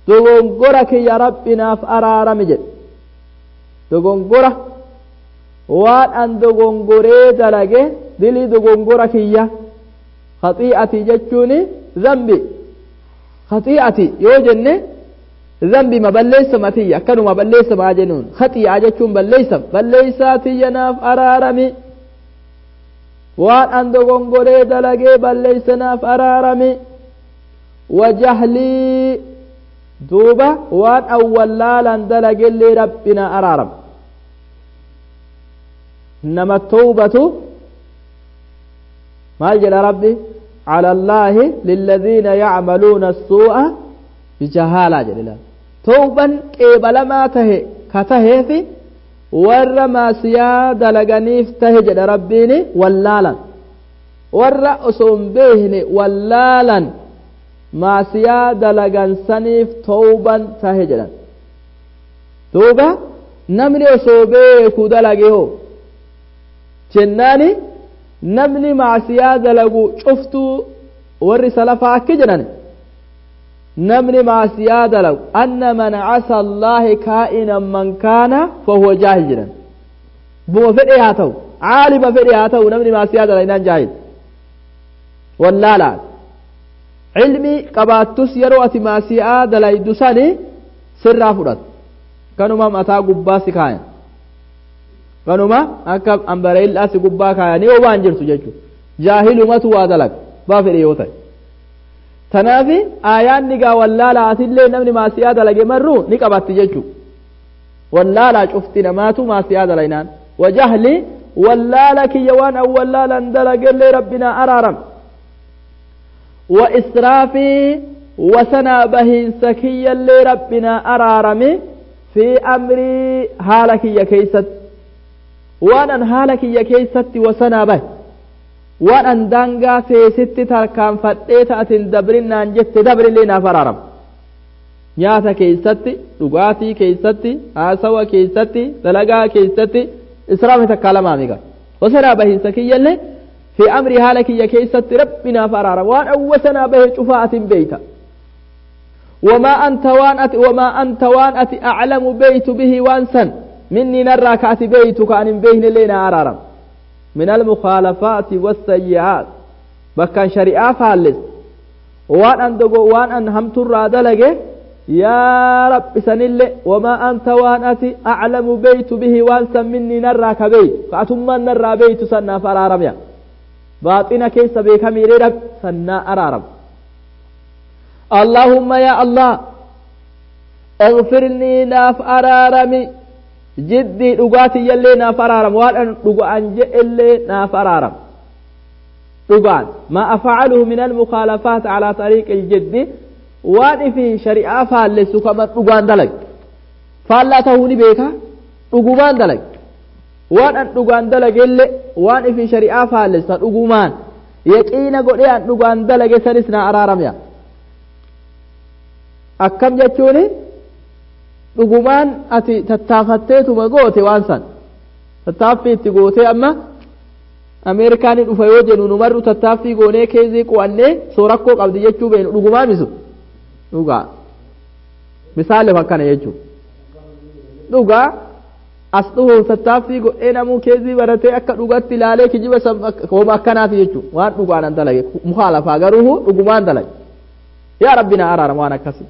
dogongora kiyya rabbinaaf araarami jedhe dogongora waan an dogongoree dalage dilii dogongora kiyya khati'ati jechuuni zambi khati'ati yoo jenne zambi ma balleessa matiyya akkanuma balleessa maa jennuun khati'a jechuun balleessa balleessaa tiyya naaf araarami waan an dogongoree dalagee balleessa naaf araarami wajahlii duuba waan an wallaalan dalagellee rabbina araaram nama tawbatu maal jedha rabbi على الله للذين يعملون السوء بجهالة جلال توبا قبل ما تهي كتهي في ور ما سيادة لغنيف تهي جد ربيني ولالا ور أسوم بيهني ولالا ما سيادة لغن سنيف توبا تهي جلال توبا نمني أسوبيه كودا لغيهو جناني namni maasiyaa dalagu cuftuu warri salafaa akki jedhan namni maasiyaa dalagu anna man casa allahi kaa'inan man kaana fahuwa jaahil jedhan buma fedhe haa ta'u caalima fedhe haa ta'u namni maasiyaa dalaginaan jaahil wallaalaan cilmii qabaattus yeroo ati maasiyaa dalaydu sani sirraa fudhatu kanuma mataa gubbaa si kaayan kanuma akka ambareellaa si gubbaa kaayanii oo waan jirtu jechuudha jaahilumatu waa dalaga baa fedhe yoo ta'e tanaafi aayaanni gaa wallaalaa atillee namni maasiyaa dalage marru ni qabatti jechuudha wallaalaa cufti namaatu maasiyaa dalaynaan wajahli wallaala kiyya waan an wallaalan dalagellee rabbinaa araaram wa israafii wasanaa bahiinsa kiyyallee rabbinaa araarame fi amrii haala kiyya keeysatti waan an haala kiyya keessatti wasanaa bahe waan an daangaa seesitti tarkaanfadhee ta'atin dabrinnaan jette dabrillee naaf araaram nyaata keessatti dhugaatii keessatti haasawa keessatti dalagaa keessatti israafi takkaa lamaa miga wasanaa bahiinsa kiyyallee fi amri haala kiyya keessatti rabbi naaf araaram waan an wasanaa bahe cufaa atin beeyta وما أنت وان أتي وما أنت وان أتي أعلم بيت به وانسا مني نرى كأتي بيتك أن بين لنا عرارا من المخالفات والسيئات بكان شريعة فالس وان أن دقو وان أن هم ترى دلقه يا رب سنل وما أنت وان أتي أعلم بيت به وانسا مني نرى كبيت كأتم نرى بيت سنة فرارم يا باطنا كيس بيك ميري رب سنة أرارم اللهم يا الله اغفرني ناف أرارمي جدي دغاتي يلي ناف أرارم وأن دغان جئلي ناف أرارم دغان ما أفعله من المخالفات على طريق الجد وأن في شريعة فالسو كما دغان دلق فلا تهوني بيكا دغمان دلق وأن دغان دلق يلي وأن في شريعة فالس دغمان يقين غدي أن دغان دلق سنسنا أرارم يا akkam jechuun dhugumaan ati tattaafatteetuma goote waan san tattaaffii itti gootee amma ameerikaanii dhufa yoo jennu numarru tattaaffii goonee keezii qo'annee soo rakkoo qabdi jechuu beenu dhugumaa misu dhugaa misaaleef akkana jechuun dhugaa as dhufu tattaaffii godhee namuu keezii baratee akka dhugatti ilaalee kijiba hooma akkanaati jechuun waan dhugaanan dalage mukaalafaa garuu dhugumaan dalage yaa rabbina araaram waan akkasii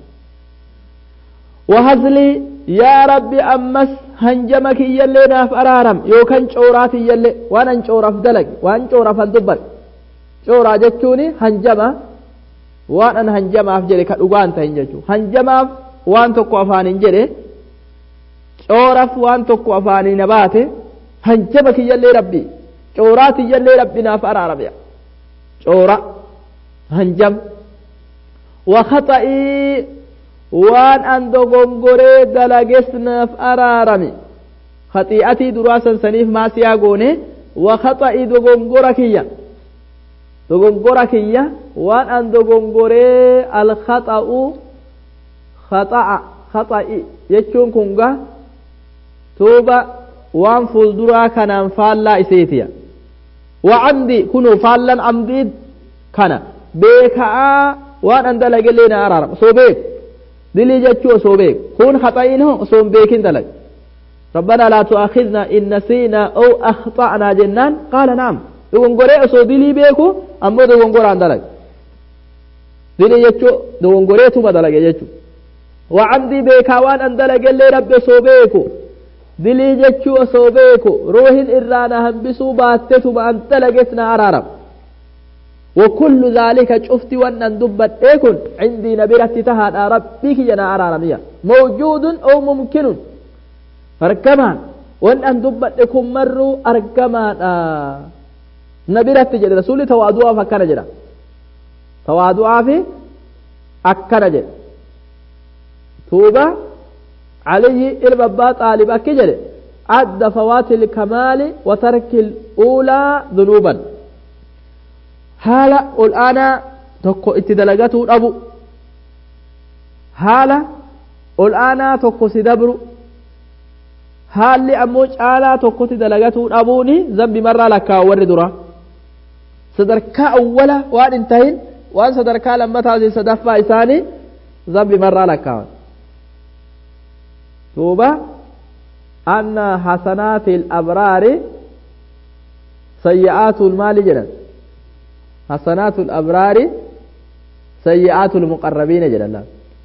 وهزلي يا ربي أمس هنجمك يلي ناف أرارم يو كان شوراتي يلي وانا شورا فدلك وان شورا فندبر شورا جتشوني هنجمة وانا هنجمة فجري كالوغان تهنججو هنجمة وان تقو أفاني انجري شورا وان تقو أفاني نباتي هنجمك يلي ربي شوراتي يلي ربي ناف أرارم يا شورا هنجم وخطئي waan an dogongoree dalagesnaaf araarame khati'atii duraasan saniif maasiyaa goone wa khaxa'ii dogongora kiyya dogongora kiyya waan an dogongoree alkhaxa'u khaxa'a khaxa'i jechuun kunga tuuba waan fuulduraa kanaan faallaa iseetiya wa amdi kunu faallan amdiid kana beeka'aa waan an dalagellee na araarama soo beek دلي جتشو صوبيك كون خطأينه صوم بيكين دلق ربنا لا تؤاخذنا إن نسينا أو أخطأنا جنان قال نعم دوغونغوري أصو دلي بيكو أمو دوغونغور عن دلق دلي جتشو دوغونغوري توما دلق جتشو وعمدي بيكاوان أن دلق اللي رب صوبيكو دلي جتشو صوبيكو روحين إرانا هنبسو باتتو أن دلقتنا عرارب وكل ذلك شفت وأن دبت إيكن عندي نبرة تهاد ربك جنا عرارمية موجود أو ممكن أركمان وأن دبت إيكم مروا أركمان آه نبرة جد رسول توادوا فكر جدا توادوا في أكر جد توبة عليه إربابات طالب أكجر عد فوات الكمال وترك الأولى ذنوبا haala ol aanaa tokko itti dalagatu dhabu haala ol aanaa tokko si dabru haalli ammoo caalaa tokkotti dalagatu dhabuuni zambi marraa lakkaa'u warri dura sadarkaa awwala waan hin tahin waan sadarkaa lammataa fi sadaffaa isaanii zambi marraa lakkaa'u duuba anna hasanaatil abraari sayyi'aatul maali jedhan حسنات الأبرار سيئات المقربين جل الله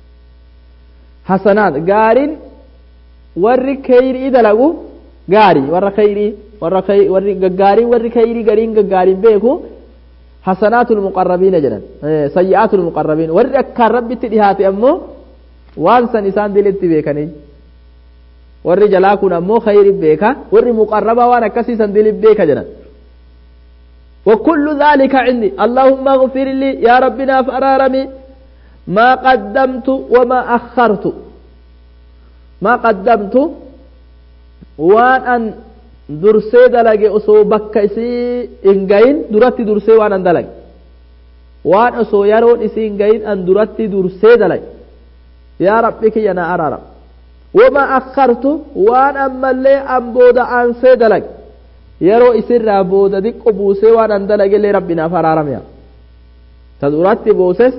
حسنات قارن ور خير إذا لغو قاري ور خيري ور خير ور قاري ور خيري قارين قارين بيكو حسنات المقربين جل سيئات المقربين ور أكار ربي تدهات أمو وانسا نسان دلت بيكني ور جلاكون أمو خير بيكا ور مقربا وانا كسيسا دلت بيكا جل وكل ذلك عندي اللهم اغفر لي يا ربنا فأرارمي ما قدمت وما أخرت ما قدمت وان أن درسي دلقي أسو بكيسي إنجين درتي درسي وان أن دلقي وان أسو يرون إسي إنجين أن درتي درسي دلقي يا ربك ينا أرارم وما أخرت وان أما اللي أنبود عن سيدلقي yeroo isirraa booda diqqo buusee waan an dalagellee rabbinaaf araaramiya ta duratti buuses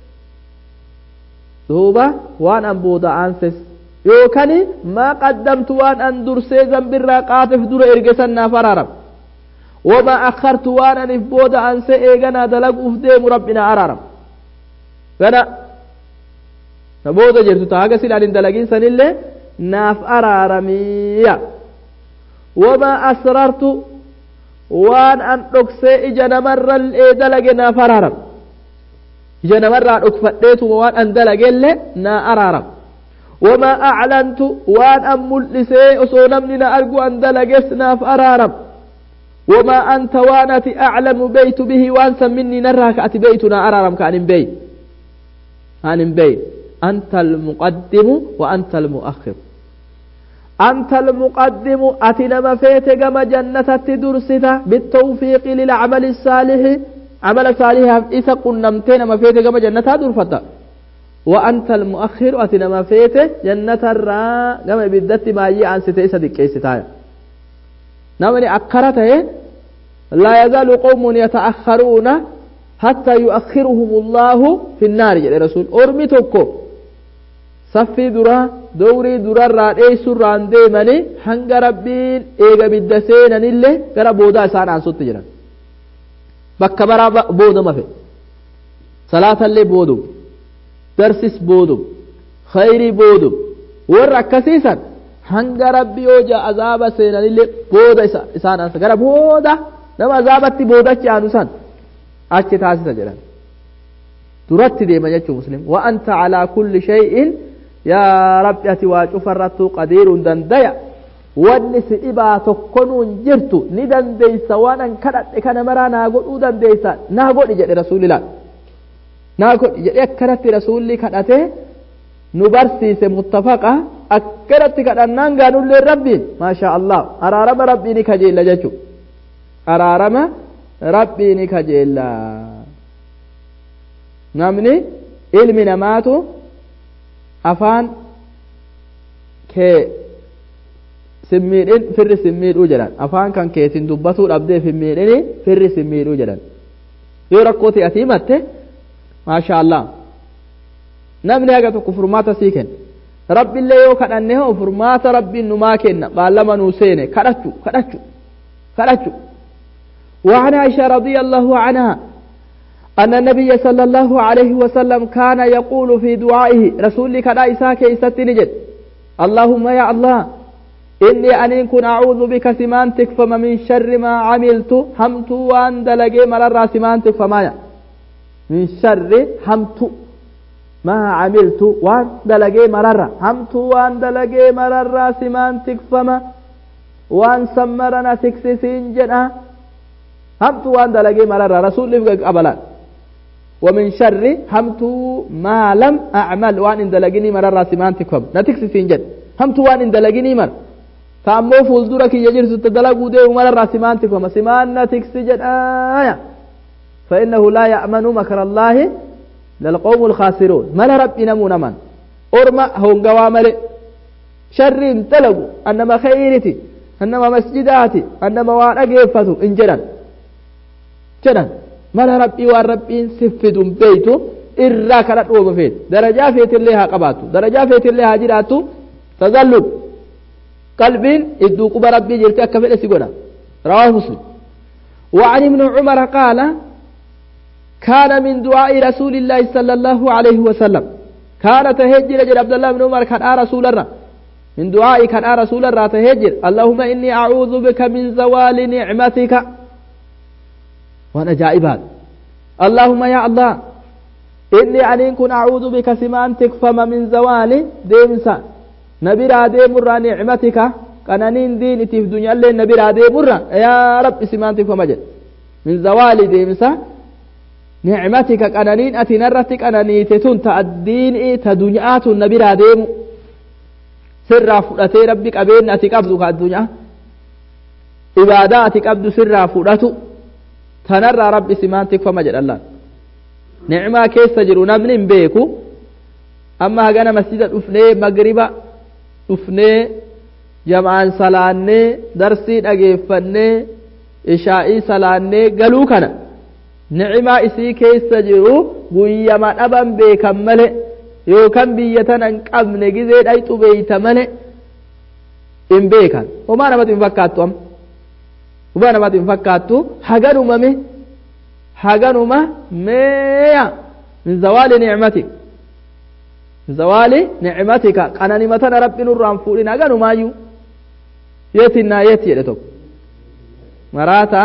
duuba waan an booda aanses yookani maa qaddamtu waan an dursee zambirraa qaafeef dura erge sannaaf araaram wamaa akkartu waan anif booda aansee eeganaa dalaguuf deemu rabbina araaram gana na booda jirtu ta haga silaan hin dalagin sanillee naaf araaramiya وما أسررت وان أن أكسي إجانا مرة الإيدالة نا فرارم إجانا مرة أكفتيت وان أن دلق نا أرارم وما أعلنت وان أن ملسي أصونمني أرجو أن دلق نا فرارم وما أنت وانت أعلم بيت به وان سمني نراك أتبيتنا أرارم كأن بيت كأن بيت أنت المقدم وأنت المؤخر أنت المقدم أتنما فيت كما جنة تدرستا بالتوفيق للعمل الصالح عمل صالح إذا قلنا متين ما فيت كما جنة درفتا وأنت المؤخر أتنما فيت جنة الرا كما بدت ما يي عن ستة صدق كيستايا نامني أكرته لا يزال قوم يتأخرون حتى يؤخرهم الله في النار يا رسول أرمي توكو صفي درا دوري درا رادي سران ديماني هنگا ربين ايغا بدسين نلي غرا بودا سان عن سوت جران بكبرا بودا ما في صلاة اللي بودو درسس بودو خيري بودو وركسيسا هنگا ربي وجا عذاب سين نلي بودا سان عن غرا بودا نما عذابتي بودا چانو سان اچ تاسس جران درت ديما يچو مسلم وانت على كل شيء يا رب أتي وأشوفرت قدير دنديا والنس إبا تكونون جرتو ندن ديسا وانا كرت كان مرا ناقول ودن ديسا ناقول إجا رسول الله ناقول إجا كرت رسول الله كرته نبرسي متفقة أكرت كرنان قالوا للربي ما شاء الله أرارم ربي نكجيل جاتو أرارم ربي نكجيل نامني علمي نماتو afaan kee simmiidhin firri simmiidhuu jedhan afaan kan keetiin dubbatuu dhabdee simmiidhini firri simmiidhuu jedhan yoo rakkoo ati himatte maasha Allah namni haga tokko furmaata sii kenna rabbiillee yoo kadhanne hoo furmaata rabbiin numaa kenna baallama nuu seene kadhachu kadhachu kadhachu وعن عائشة رضي الله عنها أن النبي صلى الله عليه وسلم كان يقول في دعائه رسولك رئيساك يستنجد اللهم يا الله إني أن كن أعوذ بك سمانتك فما من شر ما عملت همت وأن دلقي مرر سمانتك فمايا من شر همت ما عملت وأن دلقي مرر همت وأن دلقي مرر سمانتك فما وأن سمرنا تكسسين جنا همت وأن دلقي مرر رسول لك أبلا ومن شر همت ما لم أعمل وأن دلقيني مرر سمانتك فما نتكسسين جد همت وأن دلقيني مرر فأمو فولدورك يجرس تدلقوا ديه مرر سمانتك فما سماننا تكسجد آية فإنه لا يأمن مكر الله للقوم الخاسرون ملا ربي نمون من أرمى هونغوا ملئ شر تلقوا أنما خيرتي أنما مسجداتي أنما وانا قيفتهم إن جدا جدا ملا ربي والربي سفدهم بيتو إرى كانت وبفيت درجة فيت الليها قباتو درجة فيت الليها جراتو تذلب قلبين إدو قبى ربي جرتي أكفل سيقونا رواه مسلم وعن ابن عمر قال كان من دعاء رسول الله صلى الله عليه وسلم كان تهجر جل عبد الله بن عمر كان رسول الله من دعائي كان رسول الله تهجر اللهم إني أعوذ بك من زوال نعمتك وأنا جائبات اللهم يا الله إني أن كن أعوذ بك سمانتك فما من زوال ديمسا نبرا ديمرا نعمتك كاننين دين في الدنيا اللي نبرا ديمرا يا رب سمانتك فمجد من زوال ديمسا نعمتك كاننين أتنرتك أنني تتون تأدين تدنيات نبرا ديم سر فلتي ربك أبين أتك أبدك الدنيا إباداتك أبد سر فلتو تنرى رب سمانتك فمجد الله نعمة كيس تجرون من بيكو أما هجنا مسجد أفني مغربا أفني جمعان سلاني درسي أجيفني إشائي سلاني قالوا كنا نعمة إسي كيس تجرو ويا ما أبن بيكمل يو كم بيتنا أمن جزء أي تبيت ملء إن بيكان وما نبت مفكاتهم وما نبت مفكاتو حجنوا ممي حجنوا ما ميا من زوال نعمتك زوال نعمتك أنا نمتنا رب نور فولنا قالوا ما يو يتنا يتي لتوك مراتا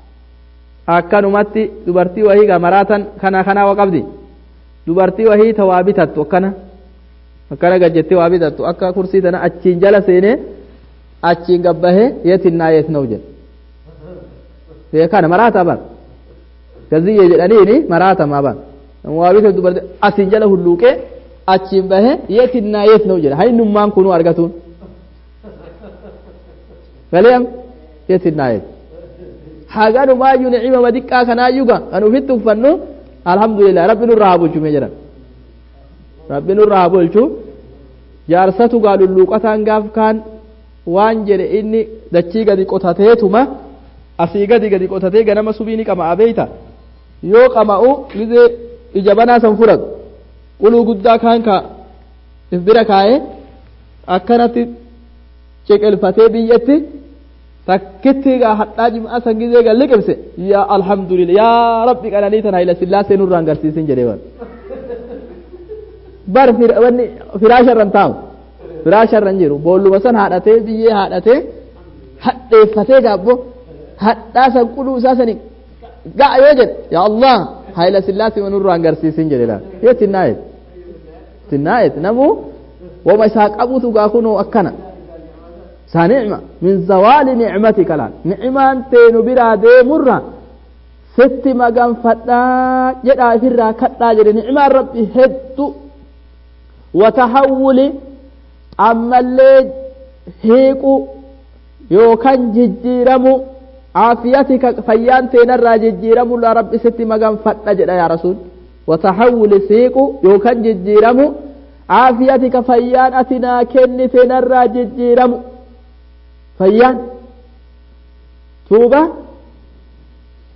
أكانوا ماتي دبرتي وهي مراتا كنا كنا وقبدي دبرتي وهي توابتت وكنا وكنا جدتي وابتت أكا كرسي تنا أتشين جلسينه أتشين قبه يتنا يتنوجد هي كان مراتا بان كذي يجلني مراتا ما بان وابتت دبرتي أتشين جله اللوكه achiin bahe yeetinaa yeetnoo jedha hay nummaan kunu argatuun galeem yeetinaa yeet haganumaayyu nicima madiqqaa kanaayyuga kan ufitti uffannu alhamdulillah rabbi nurraa haa bulchume jedhan rabbi nurraa haa bulchu jaarsatu gaa lulluuqataan gaaf kaan waan jedhe inni dachii gadi qotateetuma asii gadi gadi qotatee ganama subii ni qama'a beeyta yoo qama'u gizee ija banaa san fudhatu uluu guddaa kaan ka if bira kaaye akkanatti ceqelfatee biyyatti takkitti gaa hadhaa jim'aa san gizee gal liqimse yaa alhamdulillah yaa rabbi qananii tan hayla sillaasee nurraan garsiisin jedhee waan bar wanni firaasharran taa'u firaasharran jiru boolluma san haadhatee biyyee haadhatee hadheeffatee gaabbo hadhaa san quluu isaa sani ga'a yoo jedhe yaa allah hayla sillaasee nurraan garsiisin jedhee laa yeetinnaayet tinnaayet namuu wama isaa qabutu gaa kunoo akkana saa nicma min zawaali nicmatika laan nicmaan teenu biraa deemurra sitti maganfadhaa jedhaa ifirraa kadhaa jedhe nicmaan rabbi heddu watahawwuli ammallee hiiqu yookan jijjiiramu caafiyatika fayyaan teenarraa jijjiiramu la rabbi sitti maganfadha jedha yaa rasuul watahawwuli siiqu yookan jijjiiramu caafiyatika fayyaan atinaa kennite narraa jijjiiramu fayyaan tuuba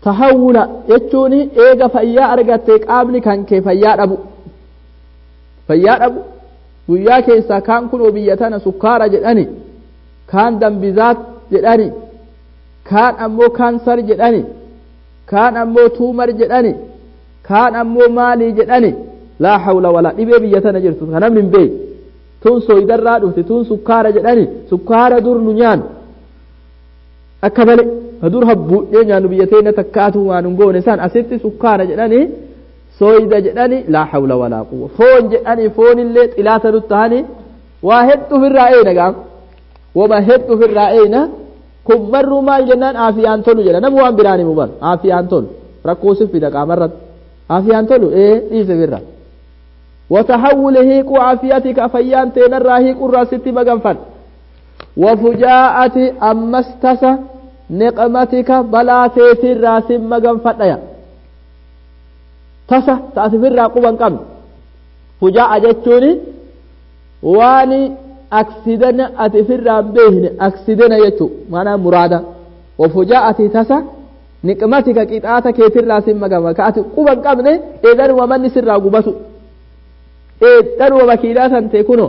tahawwula jechuun eega fayyaa argatte qaamni kan kee fayyaa dhabu fayyaa dhabu guyyaa keessaa kaan kun biyya tana sukkaara jedhani kaan dambizaat jedhani kaan ammoo kaansar jedhani kaan ammoo tuumar jedhani kaan ammoo maalii jedhani laa hawla walaa dhibee biyya tana jirtu kan namni hin beeku tun sooyidarraa dhufti tun sukkaara jedhani sukkaara dur nu nyaannu akka malee dur habbuudhee nyaannu biyya teenya takkaatu waan hin goone san asitti sukkaara jedhani sooyida jedhani laa hawla walaa quwwa foon jedhani foonillee xilaata nutti tahani waa hedduu ofirraa eeyna gaam wama hedduu ofirraa eeyna kun marruu maal jennaan aafiyaan tolu jedha nama waan biraan himu bar aafiyaan tolu rakkoo si fida qaamarratti aafiyaan tolu ee dhiise birra وتحول هيك عافيتك فيان تنرى هيك الراست مغنفن وفجاءة أمستس نقمتك بلا تيتر راس مغنفن يا تسا تأثفر راقبا قم فجاءة جتوني واني أكسدن أتفر رابهن أكسدن يتو معنى مرادة وفجاءة تسا نقمتك كتاتك يتر راس مغنفن كأتي قبا قم إذن ومن سر راقبتو eedhan wa makiinaa san ta'e kuno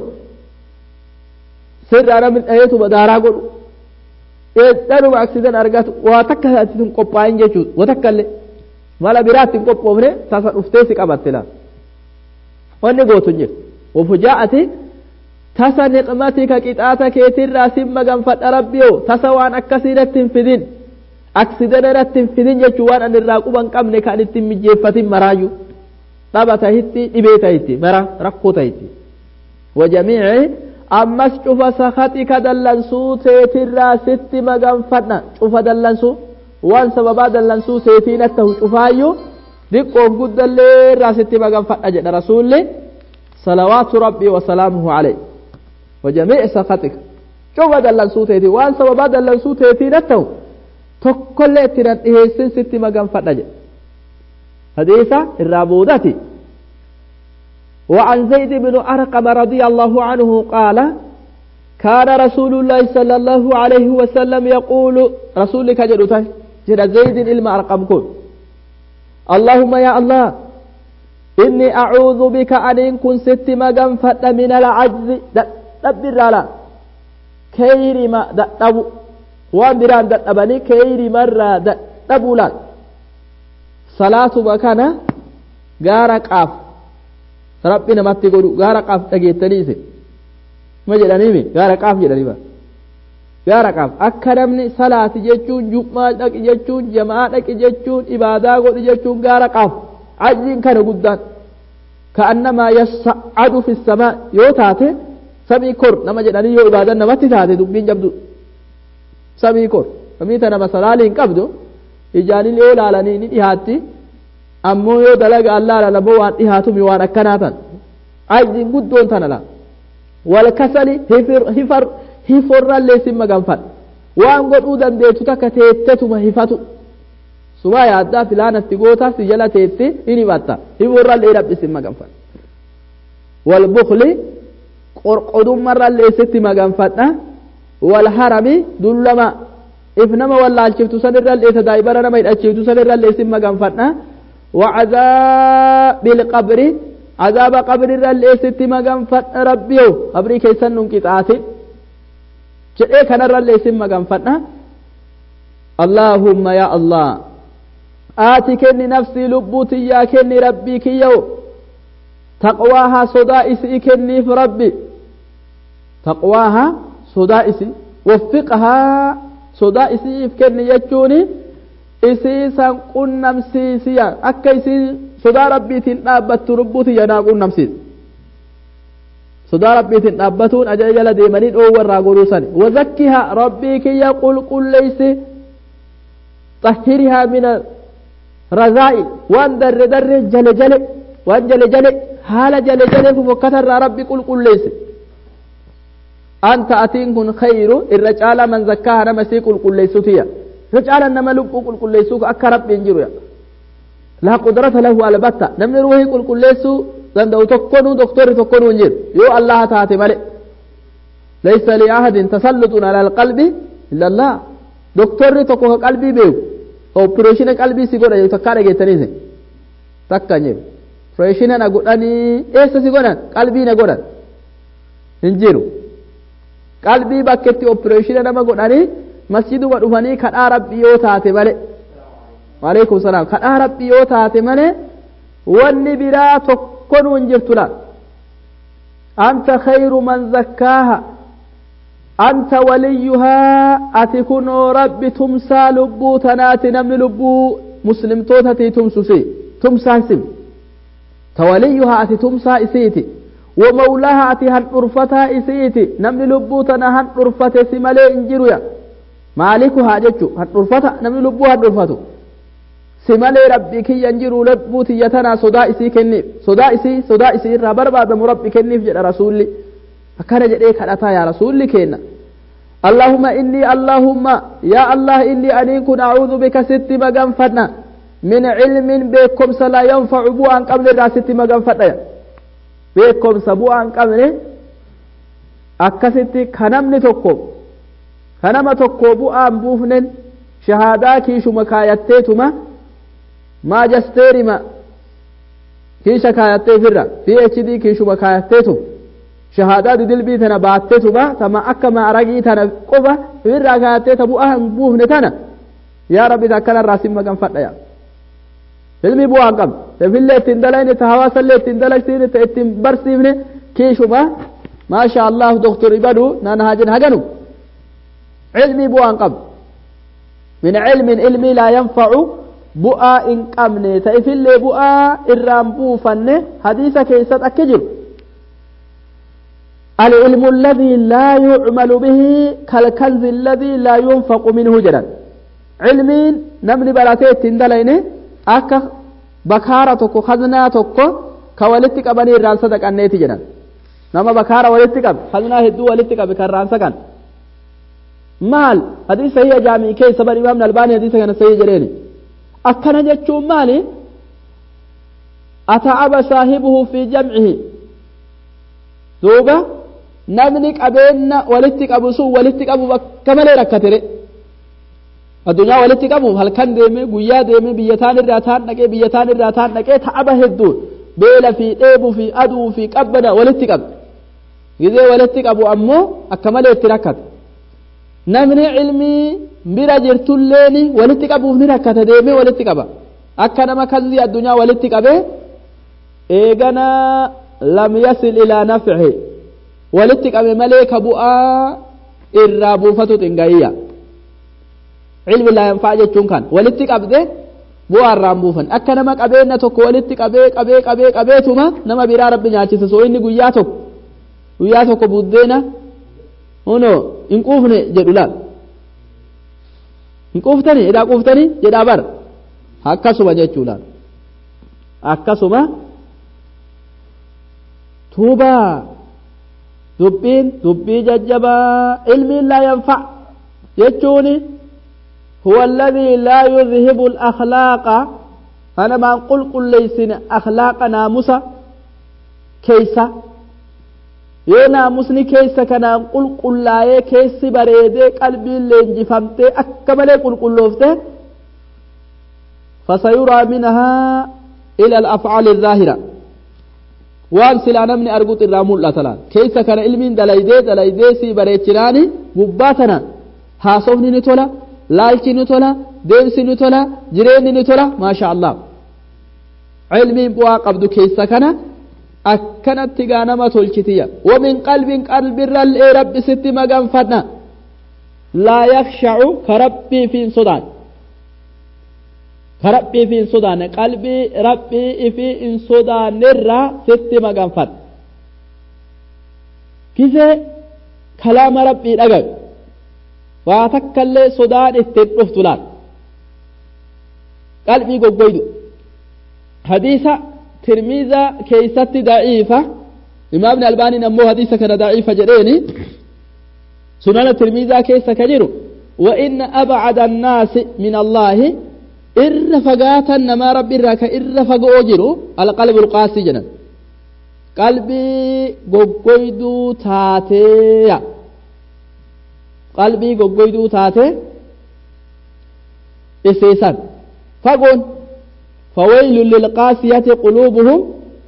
sirraa namni dhayeetu badaaraa godhu eedhan wa aksidan argatu waa takka ati hin qophaa'in jechuudha waa takka illee mala biraatti hin qophoofne tasa dhuftee si qabatte laa wanni gootu hin jiru wafujaa'ati tasa niqmatika qixaata keetirraa sin maganfadha rabbiyoo tasa waan akkasii irratti hin fidin aksidan irratti hin fidin jechuu waan ani irraa quban qabne kan ittiin mijjeeffatin maraayyuu dhaba tahitti dhibee tahitti mara rakkoo tahitti wajamiici ammas cufa sakatika dallansuu teetirraa sitti maganfadha cufa dallansuu waan sababaa dallansuu seetiin attahu cufaayyuu diqqoof guddallee irraa sitti maganfadha jedha rasuulli salawaatu rabbii wasalaamuhu alayhi wajamiici sakatika cufa dallansuu teetii waan sababaa dallansuu teetiin attahu tokkollee itti nan dhiheessin sitti maganfadha jedha حديثة الرابودة وعن زيد بن أرقم رضي الله عنه قال كان رسول الله صلى الله عليه وسلم يقول رسولك جلوته جل زيد إلما أرقم كل اللهم يا الله إني أعوذ بك أن كن ست مغنفة من العجز دب الرلا كير ما دب وان بران دبني كير مرة دبولان salaatu bakana gaara qaaf rabbi namatti godhu gaara qaaf dhageettaniise ma jedhaniimi gaara qaaf jedhanii ba gaara qaaf akka namni salaati jechuun jummaa dhaqi jechuun jamaa dhaqi jechuun ibaadaa godhi jechuun gaara qaaf ajjiin kana guddaan ka'annamaa yassa'adu fi samaa yoo taate samii kor nama jedhanii yoo ibaadan namatti taate dubbiin jabdu samii kor samii ta nama salaali hin qabdu ijaanil yoo laalanii ni dhihaatti ammoo yoo dalaga Allah lalaboo waan dhihaatumi waan akkanaa tan ajjiin guddoon tana la wal kasali hifar hiforrallee sin maganfadha waan godhuu dandeetu takka teettetuma hifatu subaa yaaddaa filaanatti gootaa si jala teetti hin hifatta hiforrallee rabbi sin maganfadha wal bukli qorqodummarrallee sitti maganfadha wal harami dullama if nama wallaalchiftu sanirrallee tadaa'ibara nama hidhachiftu sanirrallee sin maganfadha وعذاب القبر عذاب قبر الرلي ست مغنفت ربيو قبري كيسن ننقطعاتي جئے كان الرلي ست مغنفتنا اللهم يا الله آتي كني نفسي لبوتي يا كني ربي كيو تقواها صدائسي كني في ربي تقواها صدائسي وفقها صدائسي كني يجوني isiisan qunnamsiisiya akka isii sodaa rabbiitiin dhaabbattu rubbuuti yanaa qunnamsiis sodaa rabbiitiin dhaabbatuun ajaja jala deemanii dhoowwarraa godhuusan wazakkiha rabbii kiyya qulqulleysi xahhirihaa mina razaa'i waan darre darre jale jale waan jale jale haala jale jale fofokkatarraa rabbi qulqulleysi anta atiin kun khayru irra caala man zakkaaha nama sii qulqulleysuutiya رجال انما لب قل قل ليسوك اكا رب ينجرو يا لا قدرة له على بطة نمن روحي قل قل ليسو زندو تكونو دكتور تكونو انجر يو الله تاتي ملئ ليس لأحد تسلط على القلب إلا الله دكتور تكوه قلبي بيو اوبريشن قلبي سيقول يو تكاري جيتنيزي تكا نجر operation na godhani eessa si godhan qalbii na godhan hin jiru qalbii bakketti operation nama godhani masjiduma dhufanii kadhaa rabbii yoo taate malee waalaikum salaam kadhaa rabbii yoo taate malee wanni biraa tokko nu hin jirtu la anta khayru man zakkaaha anta waliyuhaa ati kunoo rabbi tumsaa lubbuu tanaati namni lubbuu muslimtootati tumsusi tumsaan sim tawaliyuhaa ati tumsaa isiiti ومولاها أتي هن أرفتها إسيتي نمني لبوتنا هن أرفتها سمالي إنجيرويا مالكها جتشو هن أرفتها نمني لبوها هن أرفتو سمالي ربي كي ينجيرو لبوتي يتنا صدا إسي كنيف صدا إسي صدا إسي رابر بعد مربي كنيف جد رسولي أكان جديك هلتا يا رسولي كينا اللهم إني اللهم يا الله إني أنيكن أعوذ بك ست مقام فتنا من علم بكم سلا ينفع بوان قبل الراست مقام فتنا beekumsa bu'aan qabne akkasitti kanamni tokko kanama tokko bu'aan buufnen shahaadaa kiishuma kaayatteetuma maajisteerima kiisha kaayattee firra phd kiishuma kaayatteetu shahaadaa didilbii tana baatteetuma tama akka maaragii tana qofa firraa kaayattee ta bu'aan buufne tana yaa rabbi takkanarraa simma ganfadhaya ilmi bu'aan qabne tafillee ittiin dalayne ta hawaasallee ittiin dalagsiine ta ittiin barsiifne kiishuma maasha allah doktor ibadu nana hajin haganu ilmi bu'aan qabne min ilmin ilmi laa yanfacu bu'aa in qabne ta ifillee bu'aa irraan buufanne hadiisa keessat akka jiru العلم الذي لا يعمل به كالكنز الذي لا ينفق منه جدا علمين نمني بلاتي تندلينه akka bakaara tokko khaznaa tokko ka walitti qabanii irraan sadaqanneeti jedhan nama bakaara walitti qabe khaznaa hedduu walitti qabe kan irraan saqan maal hadiisa sahih jaamii keessa bari imaam albaanii hadiisa kana sahih jedheeni akkana jechuun maali ata'aba saahibuhu fi jam'ihi duuba namni qabeenna walitti qabu sun walitti qabu bakka malee rakkatere addunyaa walitti qabu halkan deemee guyyaa deemee biyyataan irraa taan dhaqee biyyataan irraa taan dhaqee ta'aba hedduu beela fi dheebuu fi aduu fi qabbana walitti qabu gizee walitti qabu ammoo akka malee itti rakkata namni ilmii bira jirtulleeni walitti qabuuf ni rakkata deemee walitti qaba akka nama kanzii addunyaa walitti qabee eegana lam yasil ilaa naf'ihi walitti qabe malee ka bu'aa irraa buufatu xingayya ilmi laa yanfa'a jechuun kan walitti qabde bu'aa irraan buufan akka nama qabeenya tokko walitti qabee qabee qabee qabeetuma nama biraa rabbi nyaachisa soo inni guyyaa tokko guyyaa tokko buddeena uno hin quufne jedhu laal hin quuftanii edhaa quuftanii jedhaa bara akkasuma jechuu laal akkasuma tuubaa dubbiin dubbii jajjabaa ilmiin laa yanfa'a jechuuni هو الذي لا يذهب الأخلاق أنا ما نقول قل ليسن أخلاق ناموسا كيسا يو ناموسني كيسا كنا نقول قل لا كيس بريدة قلبي لنجي فهمته أكمل قل قل لوفته فسيرى منها إلى الأفعال الظاهرة وان سلانا من أرغوت الرامول لا تلا كيسا كان علمين دلايدي دلايدي سي بريتشراني بباتنا هاسوفني نتولا laalchi ni tola deemsi ni tola jireenyi ni tola maasha allah ilmiin bu'aa qabdu keessa kana akkanatti gaa nama tolchitiya wamin qalbin qalbirrallee rabbi sitti maganfadha laa yakhshacu ka rabbii fi hin sodaanne ka rabbii fi hin sodaanne qalbii rabbii ifi hin sodaannerraa sitti maganfadha kisee kalaama rabbii dhagayu waa takkallee sodaan ittiin dhuftu laal qalbii goggoydu hadiisa tirmiizaa keeysatti daciifa imaamni albaaniin ammoo hadiisa kana daciifa jedheeni sunana tirmiizaa keessa ka jiru wa inna abcada annaasi min allaahi irra fagaatan namaa rabbi irraa ka irra fagoo jiru alqalbu lqaasii jedhan qalbii goggoyduu taateeya qalbii goggoyduu taate isiisan fagoon fawaylun lilqaasiyati quluubuhum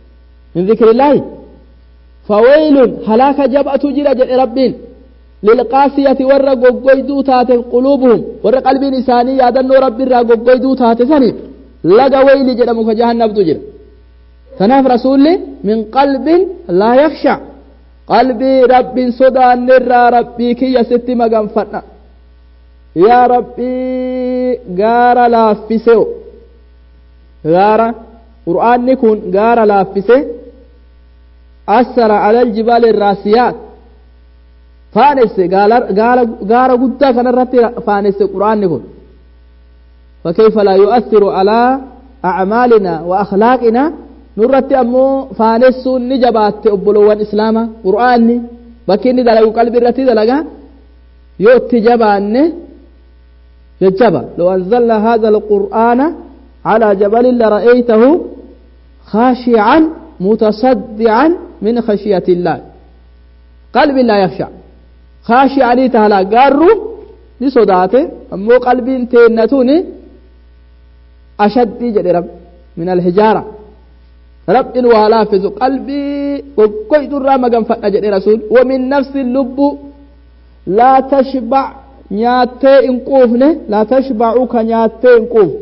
من ذكر الله فويل هلاك جبأة جرى جل ربين للقاسية ور غوغويدو تاتف قلوبهم ور قلب لساني يادنو رب را غوغويدو تاتسني لغا ويل جدمو جهنم تجر تناف رسول من قلب لا يخشع قلبي رب صدى نرى ربي كي يستي مغنفتنا يا ربي غار لافسو غار قرآن نكون غار لافسه أسر على الجبال الراسيات فانس غار غار غار غدا كان رتي فانس قرآن نكون فكيف لا يؤثر على أعمالنا وأخلاقنا نرتي أمو فانس نجبات أبلوان إسلاما قرآن بكيني دلقوا قلب الرتي دلقا يؤتي جبان يجب لو أنزلنا هذا القرآن على جبل لرأيته خاشعا متصدعا من خشية الله قلب لا يخشع خاشعا لتهلا قارو لصداته أمو قلب تينتوني أشد جد رب من الحجارة رب إن والافز قلبي وقيد الرامة قنفت جد رسول ومن نفس اللب لا تشبع nyaattee hin quufne la tashba'u ka nyaattee hin quuf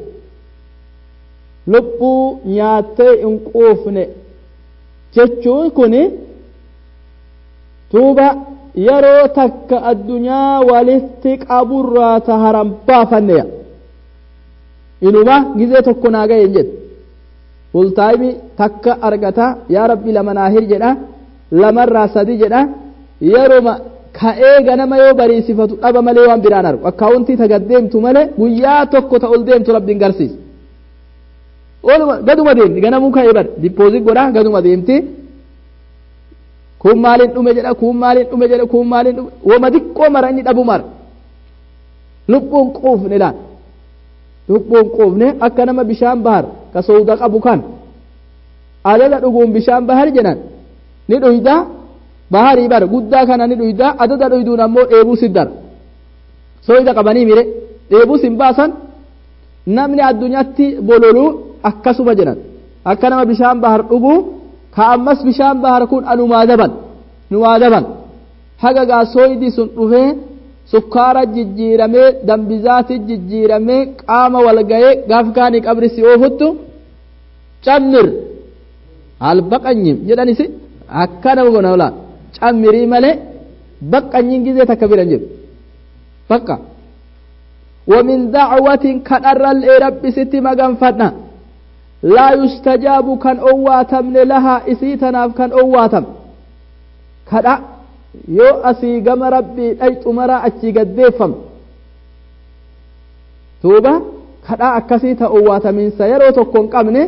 lubbuu nyaattee hin quufne jechuun kuni tuuba yeroo takka addunyaa walitti qaburraa ta haram baafanneya inuma gizee tokko naa ga'e hin jedhu fultaayibi takka argata yaa rabbi lama naa hir jedha lamarraa sadi jedha yeruma ka'ee ganama yoo bariisifatu dhaba malee waan biraan argu akkaawuntii ta gaddeemtu malee guyyaa tokko ta ol deemtu rabbiin garsiis gaduma deemti ganamuu ka'ee bar dippoozik godha gaduma deemti kun maaliin dhume jedha kun maaliin dhume jedha kun maaliin dhume wama diqqoo mara inni dhabu mara lubbuun quufne dhaan lubbuun quufne akka nama bishaan bahar ka sowda qabu kan adada dhuguun bishaan bahar jedhan ni dhuydaa baharii bar guddaa kana ni dhuyda adada dhuyduun ammoo dheebuu siddar soyda qabanii mire dheebuu sin baasan namni addunyaatti bololuu akkasuma jedhan akka nama bishaan bahar dhuguu ka ammas bishaan bahar kun anumaa daban numaa daban haga gaa soydi sun dhufee sukkaara jijjiiramee dambizaati jijjiiramee qaama walgayee gaafkaanii qabrisi oofuttu cammir albaqanyim jedhanisi akkana gona ola cammirii malee baqqanyin gizee takka biran jiru bakka ومن دعوة كنر رب ست مغان فتنا لا يستجاب كان أواتم لها إسيتنا كان أواتم كدا يو أسي قم ربي أيت مرا أتي قد ديفم توبة كدا أكسيت أواتم من سيرو تكون قمني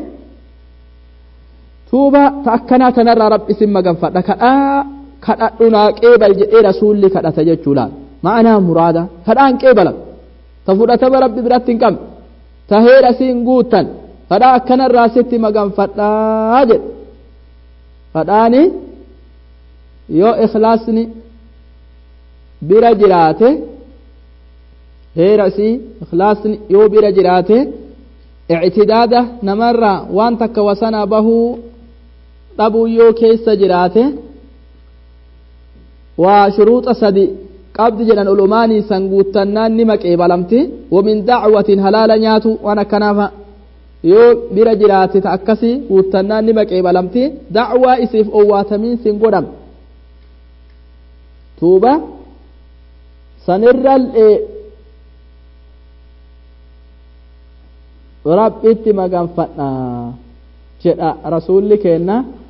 توبة تأكنا تنرى رب اسم مغان فتنا كدا كدا قيبل جئي رسولي كدا تججولا معنى مرادة كدا قيبل تفودتما ربي براتين كم تهير سين غوتن فدا كنا راسيتي مغان فدا جد فداني يو اخلاصني بيرا جراته هيرسي اخلاصني يو بيرا جراته اعتداده نمر وان تك وسنا به طبو يو كيس جراته وشروط صدي قبض جنان علماني سنغوتنان نمك إبالمتي ومن دعوة هلالا نياتو وانا كنافا يو برجراتي تأكسي وتنان نمك إبالمتي دعوة إسيف أواتمين سنغودم توبة سنرال إيه رب إتي مغان فتنا جدا رسول لكينا